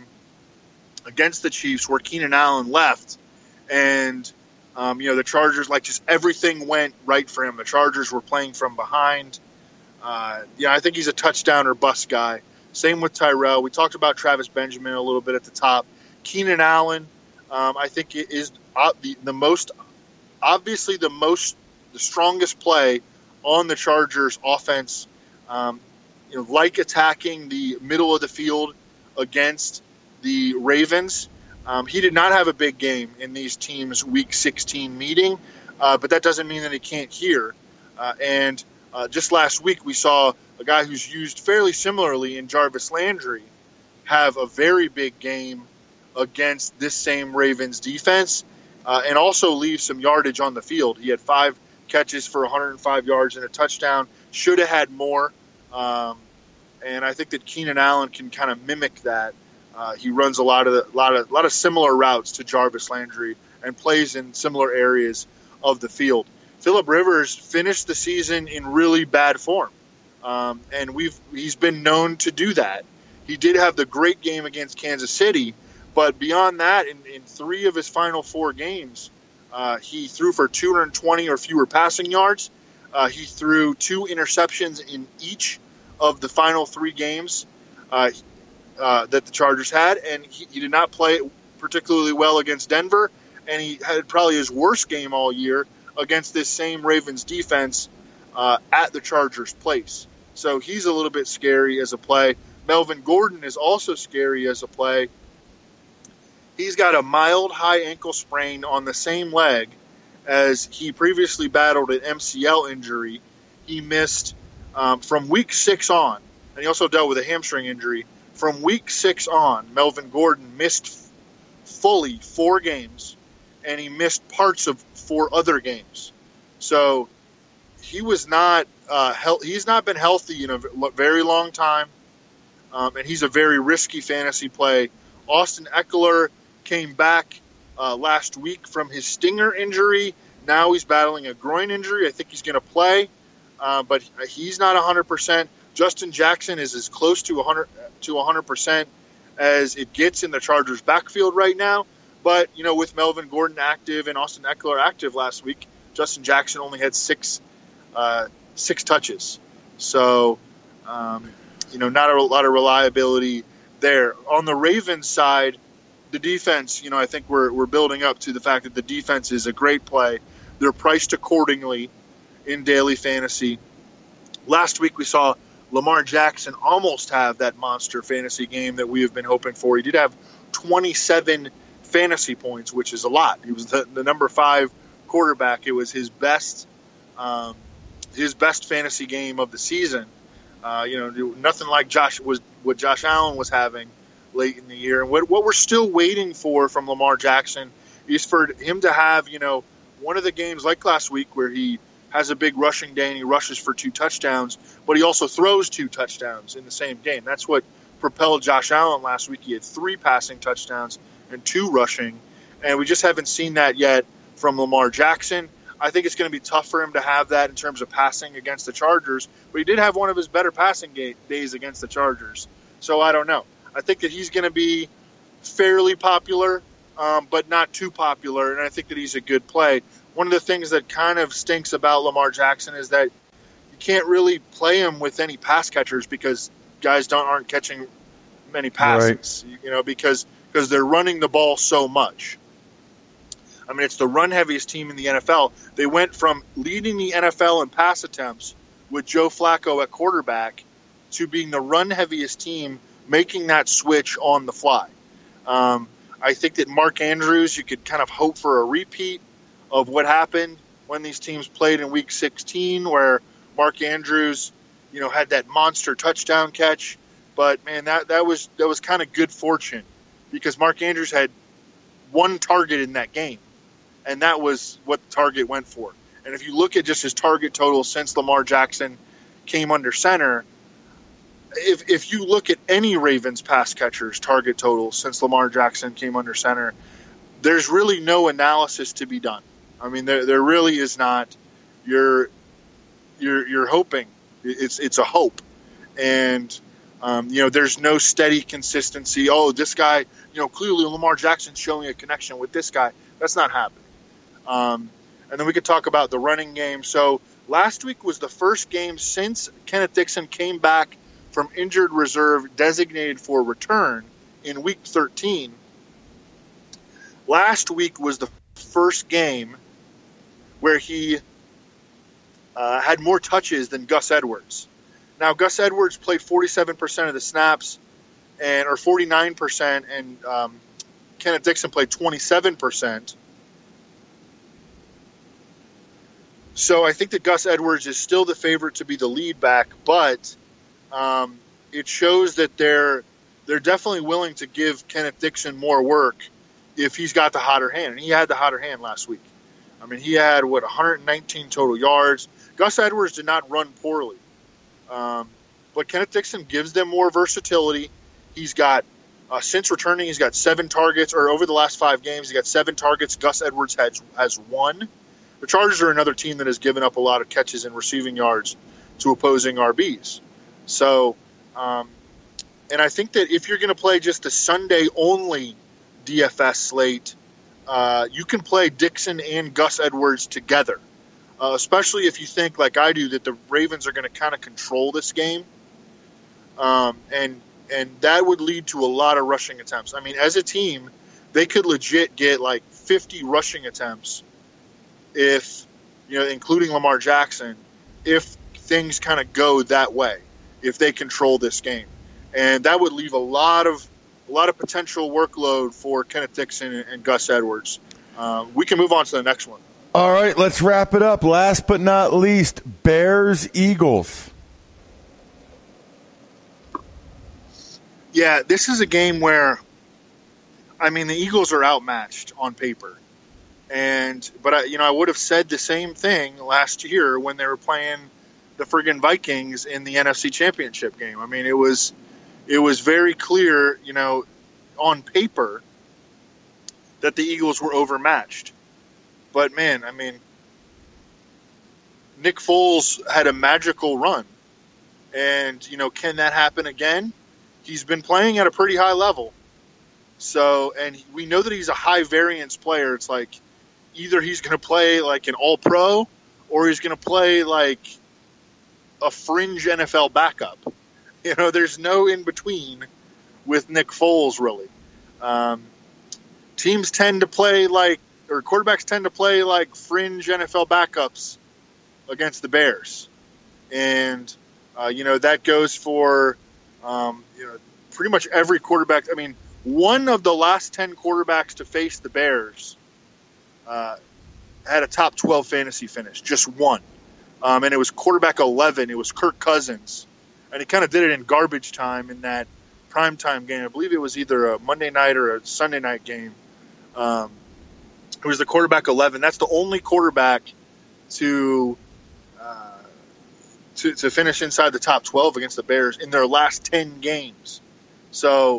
Speaker 5: against the Chiefs where Keenan Allen left. And, um, you know, the Chargers, like, just everything went right for him. The Chargers were playing from behind. Uh, yeah, I think he's a touchdown or bust guy. Same with Tyrell. We talked about Travis Benjamin a little bit at the top. Keenan Allen, um, I think, is uh, the, the most, obviously the most, the strongest play on the Chargers offense. Um, you know, like attacking the middle of the field against the Ravens. Um, he did not have a big game in these teams' Week sixteen meeting, uh, but that doesn't mean that he can't hear. Uh, and uh, just last week, we saw a guy who's used fairly similarly in Jarvis Landry have a very big game against this same Ravens defense, uh, and also leave some yardage on the field. He had five catches for one hundred five yards and a touchdown. Should have had more. Um, and I think that Keenan Allen can kind of mimic that. Uh, he runs a lot of the, lot of lot of similar routes to Jarvis Landry and plays in similar areas of the field. Phillip Rivers finished the season in really bad form, um, and we've he's been known to do that. He did have the great game against Kansas City, but beyond that, in, in three of his final four games, uh, he threw for two hundred twenty or fewer passing yards. Uh, he threw two interceptions in each of the final three games uh, uh, that the Chargers had, and he, he did not play particularly well against Denver, and he had probably his worst game all year against this same Ravens defense uh, at the Chargers' place. So he's a little bit scary as a play. Melvin Gordon is also scary as a play. He's got a mild high ankle sprain on the same leg as he previously battled an M C L injury. He missed um, from week six on, and he also dealt with a hamstring injury. From week six on, Melvin Gordon missed f- fully four games, and he missed parts of four other games. So he was not uh, he- he's not been healthy in a very long time, um, and he's a very risky fantasy play. Austin Eckler came back uh, last week from his stinger injury. Now he's battling a groin injury. I think he's going to play, uh, but he's not one hundred percent. Justin Jackson is as close to one hundred to one hundred percent as it gets in the Chargers' backfield right now. But, you know, with Melvin Gordon active and Austin Eckler active last week, Justin Jackson only had six uh, six touches. So, um, you know, not a lot of reliability there. On the Ravens side, the defense, you know, I think we're we're building up to the fact that the defense is a great play. They're priced accordingly in daily fantasy. Last week we saw Lamar Jackson almost have that monster fantasy game that we have been hoping for. He did have twenty-seven fantasy points, which is a lot. He was the, the number five quarterback. It was his best um, his best fantasy game of the season. Uh, you know, nothing like Josh was what Josh Allen was having late in the year. And what, what we're still waiting for from Lamar Jackson is for him to have, you know, one of the games like last week where he has a big rushing day and he rushes for two touchdowns, but he also throws two touchdowns in the same game. That's what propelled Josh Allen last week. He had three passing touchdowns and two rushing, and we just haven't seen that yet from Lamar Jackson. I think it's going to be tough for him to have that in terms of passing against the Chargers, but he did have one of his better passing ga- days against the Chargers. So I don't know. I think that he's going to be fairly popular, um, but not too popular, and I think that he's a good play. One of the things that kind of stinks about Lamar Jackson is that you can't really play him with any pass catchers because guys don't aren't catching many passes, right. you know, because because they're running the ball so much. I mean, it's the run-heaviest team in the N F L. They went from leading the N F L in pass attempts with Joe Flacco at quarterback to being the run-heaviest team, making that switch on the fly. Um, I think that Mark Andrews, you could kind of hope for a repeat of what happened when these teams played in Week sixteen, where Mark Andrews, you know, had that monster touchdown catch. But, man, that, that was that was kind of good fortune because Mark Andrews had one target in that game. And that was what the target went for. And if you look at just his target total since Lamar Jackson came under center, if if you look at any Ravens pass catcher's target total since Lamar Jackson came under center, there's really no analysis to be done. I mean, there there really is not. You're you're you're hoping. It's it's a hope, and um, you know, there's no steady consistency. Oh, this guy, you know, clearly Lamar Jackson's showing a connection with this guy. That's not happening. Um, and then we could talk about the running game. So last week was the first game since Kenneth Dixon came back from injured reserve designated for return in week thirteen. Last week was the first game where he uh, had more touches than Gus Edwards. Now, Gus Edwards played forty-seven percent of the snaps, and or forty-nine percent, and um, Kenneth Dixon played twenty-seven percent. So I think that Gus Edwards is still the favorite to be the lead back, but um, it shows that they're they're definitely willing to give Kenneth Dixon more work if he's got the hotter hand. And he had the hotter hand last week. I mean, he had, what, one hundred nineteen total yards. Gus Edwards did not run poorly. Um, but Kenneth Dixon gives them more versatility. He's got, uh, since returning, he's got seven targets, or over the last five games, he's got seven targets. Gus Edwards has, has one. The Chargers are another team that has given up a lot of catches and receiving yards to opposing R Bs. So, um, and I think that if you're going to play just a Sunday-only D F S slate, uh, you can play Dixon and Gus Edwards together, uh, especially if you think, like I do, that the Ravens are going to kind of control this game. Um, and and that would lead to a lot of rushing attempts. I mean, as a team, they could legit get like fifty rushing attempts if, you know, including Lamar Jackson, if things kind of go that way, if they control this game. And that would leave a lot of a lot of potential workload for Kenneth Dixon and, and Gus Edwards. Um, we can move on to the next one.
Speaker 4: All right, let's wrap it up. Last but not least, Bears-Eagles.
Speaker 5: Yeah, this is a game where, I mean, the Eagles are outmatched on paper. And but I, you know, I would have said the same thing last year when they were playing the friggin' Vikings in the N F C Championship game. I mean, it was it was very clear, you know, on paper that the Eagles were overmatched. But man, I mean, Nick Foles had a magical run, and you know, can that happen again? He's been playing at a pretty high level, so and we know that he's a high variance player. It's like, either he's going to play like an all-pro or he's going to play like a fringe N F L backup. You know, there's no in-between with Nick Foles, really. Um, teams tend to play like, or quarterbacks tend to play like fringe N F L backups against the Bears. And, uh, you know, that goes for, um, you know, pretty much every quarterback. I mean, one of the last ten quarterbacks to face the Bears Uh, had a top twelve fantasy finish, just one. Um, and it was quarterback eleven. It was Kirk Cousins. and he kind of did it in garbage time in that primetime game. I believe it was either a Monday night or a Sunday night game. Um, it was the quarterback eleven. That's the only quarterback to, uh, to to finish inside the top twelve against the Bears in their last ten games. So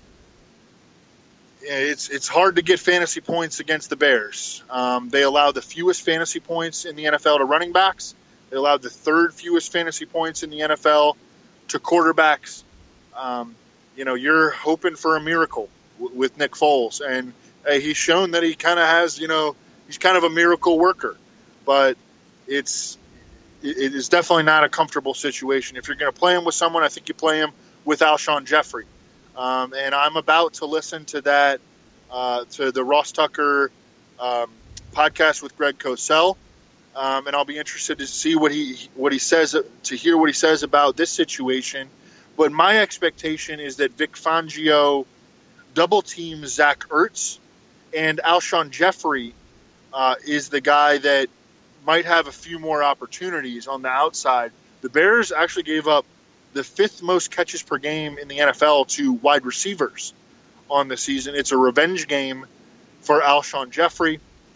Speaker 5: it's it's hard to get fantasy points against the Bears. Um, they allow the fewest fantasy points in the N F L to running backs. They allowed the third fewest fantasy points in the N F L to quarterbacks. Um, you know, you're hoping for a miracle w- with Nick Foles, and uh, he's shown that he kind of has, you know, he's kind of a miracle worker. But it's it, it is definitely not a comfortable situation. If you're going to play him with someone, I think you play him with Alshon Jeffrey. Um, and I'm about to listen to that, uh, to the Ross Tucker um, podcast with Greg Cosell, um, and I'll be interested to see what he what he says, to hear what he says about this situation. But my expectation is that Vic Fangio double teams Zach Ertz, and Alshon Jeffrey uh, is the guy that might have a few more opportunities on the outside. The Bears actually gave up the fifth most catches per game in the N F L to wide receivers on the season. It's a revenge game for Alshon Jeffrey.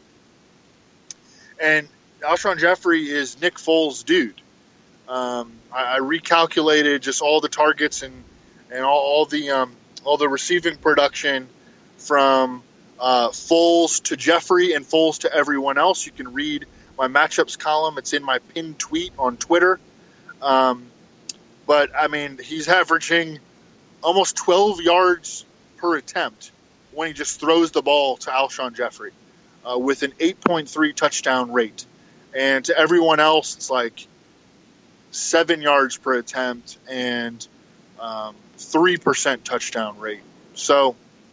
Speaker 5: And Alshon Jeffrey is Nick Foles' dude. Um, I, I recalculated just all the targets and, and all, all the um, all the receiving production from uh, Foles to Jeffrey and Foles to everyone else. You can read my matchups column. It's in my pinned tweet on Twitter. Um, But, I mean, he's averaging almost twelve yards per attempt when he just throws the ball to Alshon Jeffrey uh, with an eight point three touchdown rate. And to everyone else, it's like seven yards per attempt and um, three percent touchdown rate. So,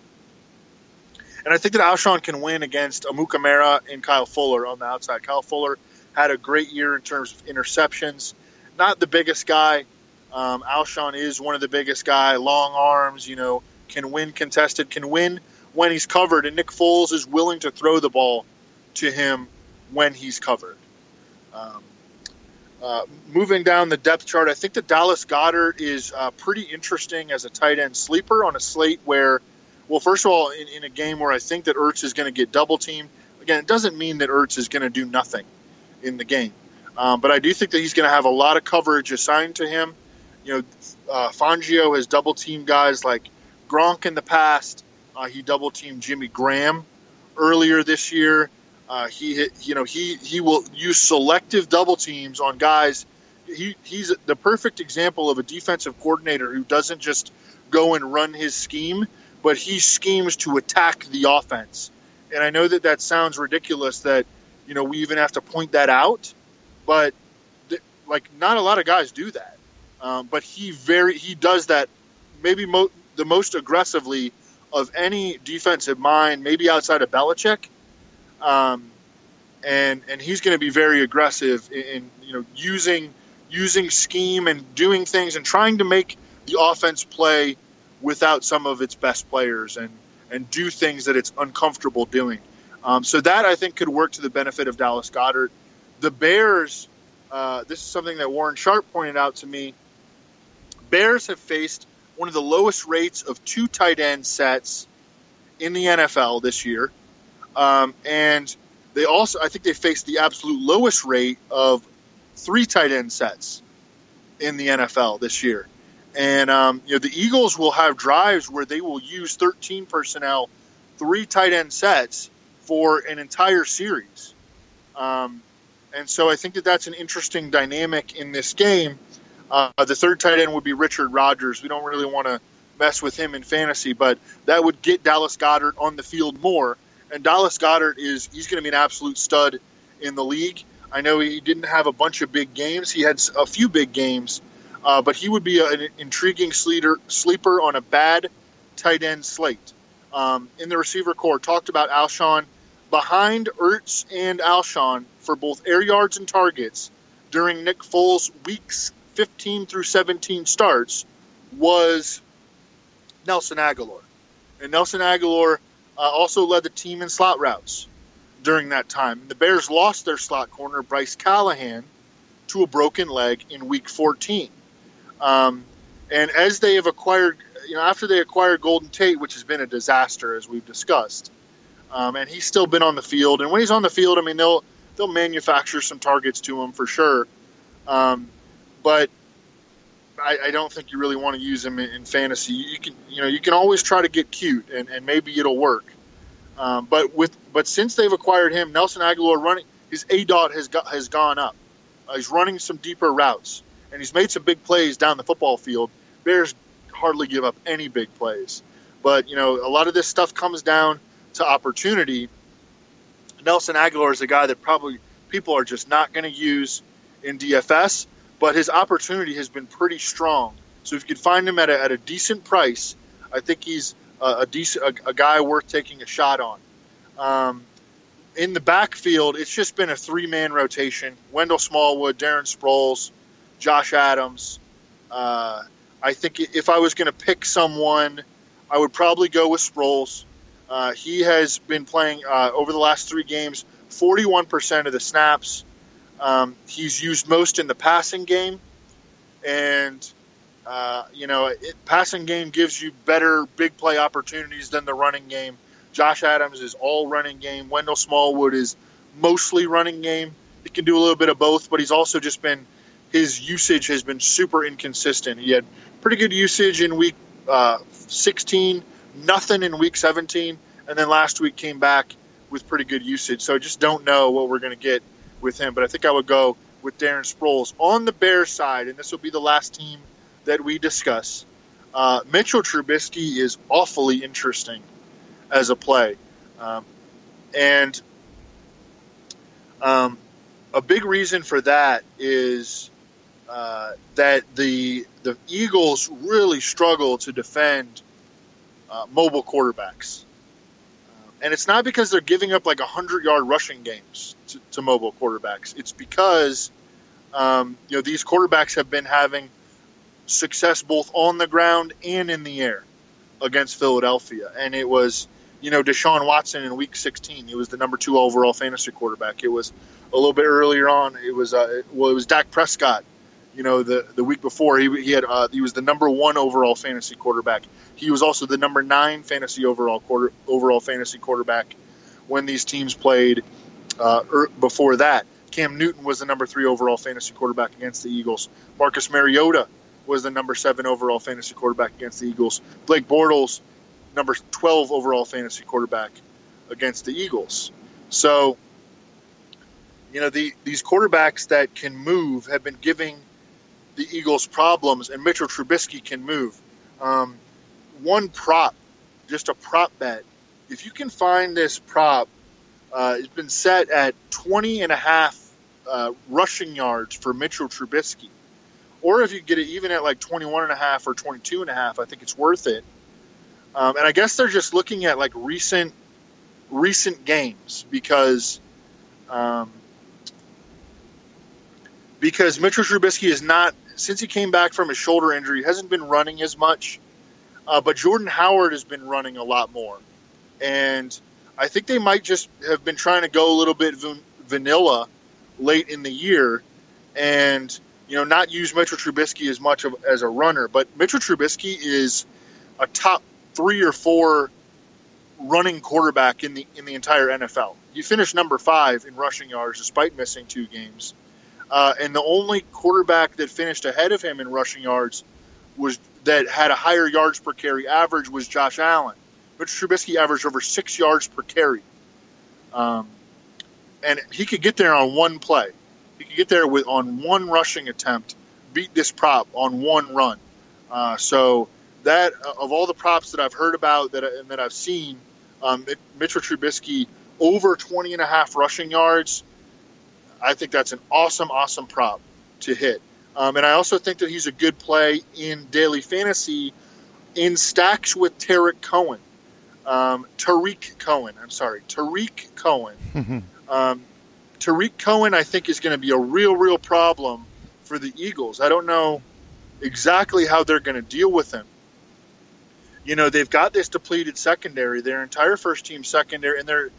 Speaker 5: and I think that Alshon can win against Amukamara and Kyle Fuller on the outside. Kyle Fuller had a great year in terms of interceptions. Not the biggest guy. Um, Alshon is one of the biggest guy, long arms, you know, can win contested, can win when he's covered, and Nick Foles is willing to throw the ball to him when he's covered. Um, uh, moving down the depth chart, I think that Dallas Goedert is uh, pretty interesting as a tight end sleeper on a slate where, well, first of all, in, in a game where I think that Ertz is going to get double teamed. Again, it doesn't mean that Ertz is going to do nothing in the game, um, but I do think that he's going to have a lot of coverage assigned to him. You know, uh, Fangio has double-teamed guys like Gronk in the past. Uh, he double-teamed Jimmy Graham earlier this year. Uh, he, you know, he he will use selective double teams on guys. He he's the perfect example of a defensive coordinator who doesn't just go and run his scheme, but he schemes to attack the offense. And I know that that sounds ridiculous that, you know, we even have to point that out, but th- like not a lot of guys do that. Um, but he very he does that maybe mo- the most aggressively of any defensive mind, maybe outside of Belichick, um, and and he's going to be very aggressive in, in you know using using scheme and doing things and trying to make the offense play without some of its best players and and do things that it's uncomfortable doing. Um, so that I think could work to the benefit of Dallas Goedert. The Bears, uh, this is something that Warren Sharp pointed out to me. Bears have faced one of the lowest rates of two tight end sets in the N F L this year. Um, and they also, I think they faced the absolute lowest rate of three tight end sets in the N F L this year. And, um, you know, the Eagles will have drives where they will use thirteen personnel, three tight end sets for an entire series. Um, and so I think that that's an interesting dynamic in this game. Uh, the third tight end would be Richard Rodgers. We don't really want to mess with him in fantasy, but that would get Dallas Goedert on the field more. And Dallas Goedert is he's going to be an absolute stud in the league. I know he didn't have a bunch of big games. He had a few big games, uh, but he would be an intriguing sleeper, sleeper on a bad tight end slate. Um, in the receiver core, talked about Alshon. Behind Ertz and Alshon for both air yards and targets during Nick Foles' weeks fifteen through seventeen starts was Nelson Agholor. And Nelson Agholor uh, also led the team in slot routes during that time. The Bears lost their slot corner, Bryce Callahan, to a broken leg in week fourteen. Um, and as they have acquired, you know, after they acquired Golden Tate, which has been a disaster, as we've discussed, um, and he's still been on the field. And when he's on the field, I mean, they'll they'll manufacture some targets to him for sure. Um, but I, I don't think you really want to use him in, in fantasy. You can, you know, you can always try to get cute, and, and maybe it'll work. Um, but with but since they've acquired him, Nelson Aguilar running his A D O T has got, has gone up. Uh, he's running some deeper routes, and he's made some big plays down the football field. Bears hardly give up any big plays, but you know a lot of this stuff comes down to opportunity. Nelson Aguilar is a guy that probably people are just not going to use in D F S, but his opportunity has been pretty strong. So if you could find him at a, at a decent price, I think he's a, a decent a, a guy worth taking a shot on. Um, in the backfield, it's just been a three-man rotation: Wendell Smallwood, Darren Sproles, Josh Adams. Uh, I think if I was going to pick someone, I would probably go with Sproles. Uh, he has been playing uh, over the last three games, forty-one percent of the snaps. Um, he's used most in the passing game, and uh, you know, it, passing game gives you better big play opportunities than the running game. Josh Adams is all running game. Wendell Smallwood is mostly running game. He can do a little bit of both, but he's also just been his usage has been super inconsistent. He had pretty good usage in week uh, sixteen, nothing in week seventeen, and then last week came back with pretty good usage. So I just don't know what we're going to get with him, but I think I would go with Darren Sproles. On the Bears side, and this will be the last team that we discuss, uh, Mitchell Trubisky is awfully interesting as a play. Um, and um, a big reason for that is uh, that the the Eagles really struggle to defend uh, mobile quarterbacks. And it's not because they're giving up like one hundred-yard rushing games to, to mobile quarterbacks. It's because um, you know these quarterbacks have been having success both on the ground and in the air against Philadelphia. And it was, you know, Deshaun Watson in week sixteen. He was the number two overall fantasy quarterback. It was a little bit earlier on. It was uh, well, it was Dak Prescott. You know, the the week before he he had uh, he was the number one overall fantasy quarterback. He was also the number nine fantasy overall quarter overall fantasy quarterback when these teams played uh, er, before that. Cam Newton was the number three overall fantasy quarterback against the Eagles. Marcus Mariota was the number seven overall fantasy quarterback against the Eagles. Blake Bortles, number twelve overall fantasy quarterback against the Eagles. So, you know, the these quarterbacks that can move have been giving the Eagles problems, and Mitchell Trubisky can move. Um, one prop, just a prop bet, if you can find this prop, uh, it's been set at twenty and a half uh, rushing yards for Mitchell Trubisky. Or if you get it even at like twenty-one and a half or twenty-two and a half, I think it's worth it. Um, and I guess they're just looking at like recent recent games because um, because Mitchell Trubisky is not, since he came back from his shoulder injury, he hasn't been running as much. Uh, but Jordan Howard has been running a lot more. And I think they might just have been trying to go a little bit van- vanilla late in the year and, you know, not use Mitchell Trubisky as much of, as a runner. But Mitchell Trubisky is a top three or four running quarterback in the in the entire N F L. He finished number five in rushing yards despite missing two games. Uh, and the only quarterback that finished ahead of him in rushing yards was that had a higher yards per carry average was Josh Allen. Mitchell Trubisky averaged over six yards per carry. Um, and he could get there on one play. He could get there with on one rushing attempt, beat this prop on one run. Uh, so that of all the props that I've heard about that and that I've seen, um, Mitchell Trubisky over twenty and a half rushing yards, I think that's an awesome, awesome prop to hit. Um, and I also think that he's a good play in daily fantasy in stacks with Tariq Cohen. Um, Tariq Cohen, I'm sorry, Tariq Cohen. um, Tariq Cohen, I think, is going to be a real, real problem for the Eagles. I don't know exactly how they're going to deal with him. You know, they've got this depleted secondary, their entire first-team secondary, and their, look, their, their, secondary has held up well recently. Um,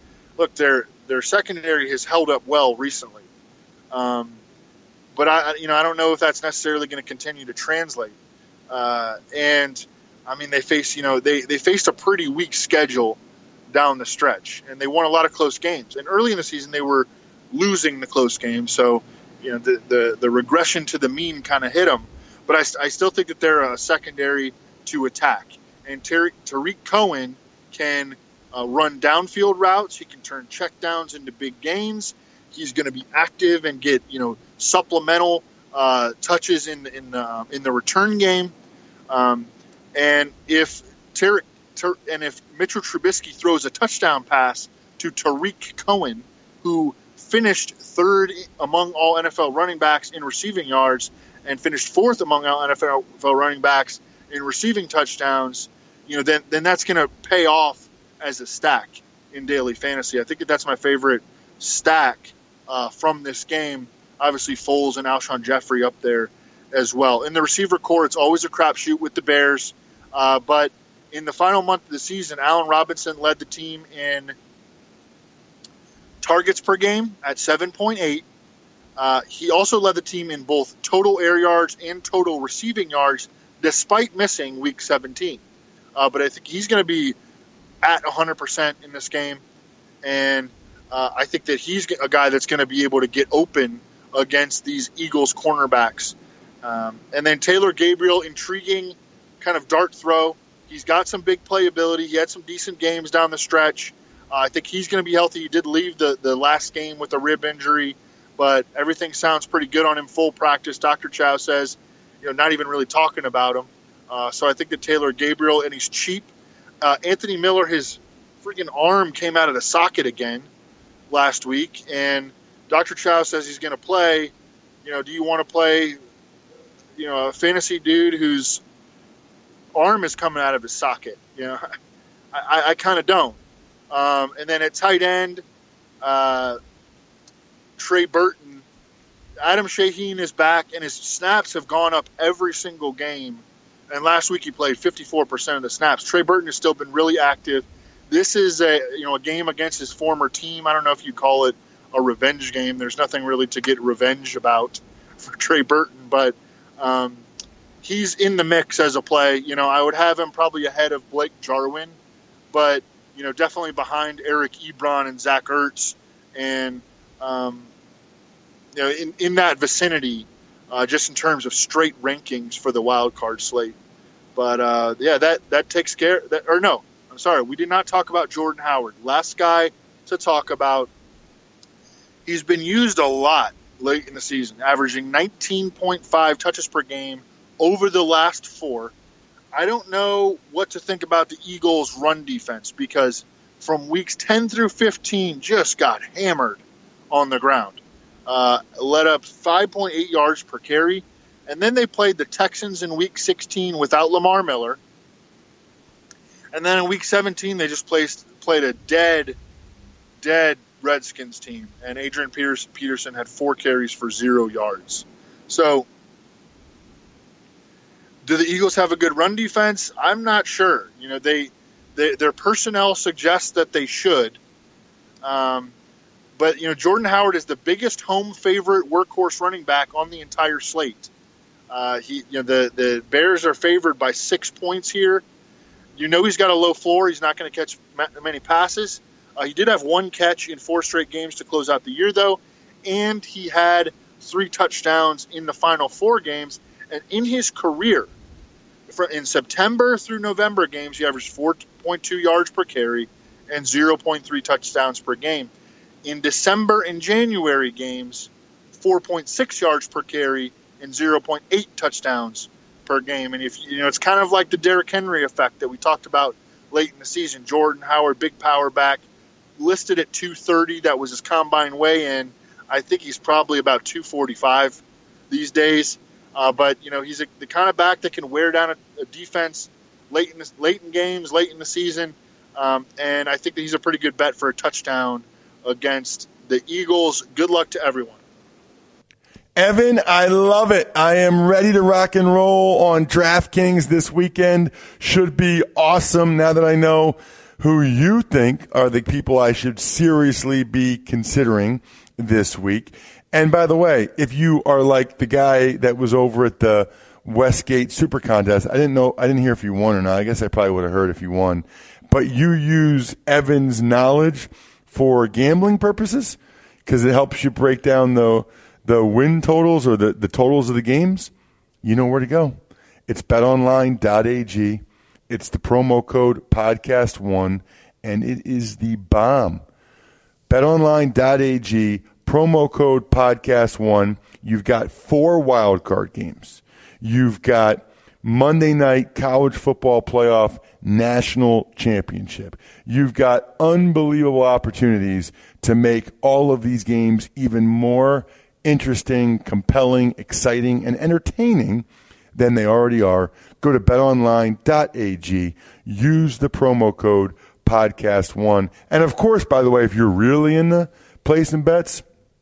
Speaker 5: but I, you know, I don't know if that's necessarily going to continue to translate. Uh, and I mean, they face, you know, they, they faced a pretty weak schedule down the stretch, and they won a lot of close games. And early in the season, they were losing the close games. So, you know, the, the, the regression to the mean kind of hit them. But I, I still think that they're a secondary to attack. And Tariq, Tariq Cohen can uh, run downfield routes. He can turn checkdowns into big gains. He's going to be active and get, you know, supplemental uh, touches in in the in the return game. Um, and if Tariq Ter- and if Mitchell Trubisky throws a touchdown pass to Tariq Cohen, who finished third among all N F L running backs in receiving yards and finished fourth among all N F L running backs in receiving touchdowns, you know, then then that's going to pay off as a stack in daily fantasy. I think that that's my favorite stack uh, from this game. Obviously, Foles and Alshon Jeffrey up there as well. In the receiver core, it's always a crapshoot with the Bears, uh, but in the final month of the season, Allen Robinson led the team in targets per game at seven point eight. Uh, he also led the team in both total air yards and total receiving yards, despite missing week seventeen. Uh, but I think he's going to be at one hundred percent in this game, and uh, I think that he's a guy that's going to be able to get open against these Eagles cornerbacks. Um, and then Taylor Gabriel, intriguing kind of dart throw. He's got some big playability. He had some decent games down the stretch. Uh, I think he's going to be healthy. He did leave the, the last game with a rib injury, but everything sounds pretty good on him. Full practice. Doctor Chow says, you know, not even really talking about him. Uh, so I think that Taylor Gabriel, and he's cheap. Uh, Anthony Miller, his freaking arm came out of the socket again last week, and Doctor Chow says he's going to play. You know, do you want to play, you know, a fantasy dude whose arm is coming out of his socket? You know, I, I, I kind of don't. Um, and then at tight end, uh, Trey Burton, Adam Shaheen is back, and his snaps have gone up every single game. And last week he played fifty-four percent of the snaps. Trey Burton has still been really active. This is a you know a game against his former team. I don't know if you call it a revenge game. There's nothing really to get revenge about for Trey Burton, but um, he's in the mix as a play. You know, I would have him probably ahead of Blake Jarwin, but you know, definitely behind Eric Ebron and Zach Ertz, and um, you know, in, in that vicinity, uh, just in terms of straight rankings for the wild card slate. But uh, yeah, that that takes care. That, or no, I'm sorry, we did not talk about Jordan Howard. Last guy to talk about. He's been used a lot late in the season, averaging nineteen point five touches per game over the last four. I don't know what to think about the Eagles' run defense, because from weeks ten through fifteen, just got hammered on the ground. Uh, let up five point eight yards per carry. And then they played the Texans in week sixteen without Lamar Miller. And then in week seventeen, they just placed, played a dead, dead Redskins team. And Adrian Peters, Peterson had four carries for zero yards. So, do the Eagles have a good run defense? I'm not sure. You know, they, they their personnel suggests that they should. Um, but, you know, Jordan Howard is the biggest home favorite workhorse running back on the entire slate. Uh, he, you know, the, the Bears are favored by six points here. You know he's got a low floor. He's not going to catch many passes. Uh, he did have one catch in four straight games to close out the year, though, and he had three touchdowns in the final four games. And in his career, for, in September through November games, he averaged four point two yards per carry and zero point three touchdowns per game. In December and January games, four point six yards per carry and zero point eight touchdowns per game. And if you know, it's kind of like the Derrick Henry effect that we talked about late in the season. Jordan Howard, big power back, listed at two thirty. That was his combine weigh-in. I think he's probably about two forty-five these days. Uh, but you know, he's a, the kind of back that can wear down a, a defense late in the, late in games, late in the season. Um, and I think that he's a pretty good bet for a touchdown against the Eagles. Good luck to everyone.
Speaker 4: Evan, I love it. I am ready to rock and roll on DraftKings this weekend. Should be awesome now that I know who you think are the people I should seriously be considering this week. And by the way, if you are like the guy that was over at the Westgate Super Contest, I didn't know, I didn't hear if you won or not. I guess I probably would have heard if you won. But you use Evan's knowledge for gambling purposes because it helps you break down the the win totals or the, the totals of the games. You know where to go. It's bet online dot a g. It's the promo code podcast one, and it is the bomb. bet online dot a g, promo code podcast one. You've got four wildcard games. You've got Monday night college football playoff national championship. You've got unbelievable opportunities to make all of these games even more interesting, compelling, exciting, and entertaining than they already are. Go to bet online dot a g. Use the promo code podcast one. And of course, by the way, if you're really into placing bets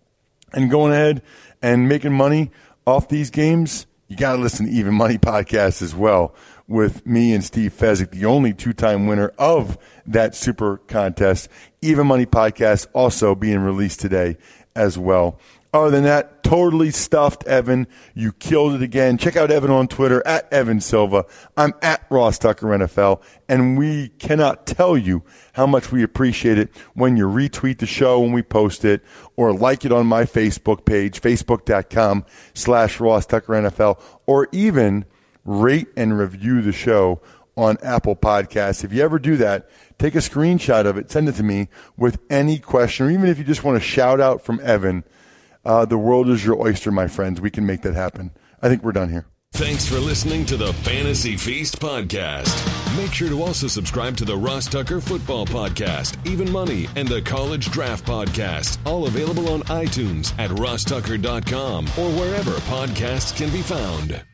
Speaker 4: and going ahead and making money off these games, you got to listen to Even Money Podcast as well with me and Steve Fezzik, the only two-time winner of that super contest. Even Money Podcast also being released today as well. Other than that, totally stuffed, Evan. You killed it again. Check out Evan on Twitter, at Evan Silva. I'm at Ross Tucker N F L, and we cannot tell you how much we appreciate it when you retweet the show when we post it or like it on my Facebook page, facebook.com slash Ross Tucker NFL, or even rate and review the show on Apple Podcasts. If you ever do that, take a screenshot of it, send it to me with any question, or even if you just want a shout out from Evan. Uh, the world is your oyster, my friends. We can make that happen. I think we're done here.
Speaker 1: Thanks for listening to the Fantasy Feast podcast. Make sure to also subscribe to the Ross Tucker Football Podcast, Even Money, and the College Draft Podcast, all available on iTunes at ross tucker dot com or wherever podcasts can be found.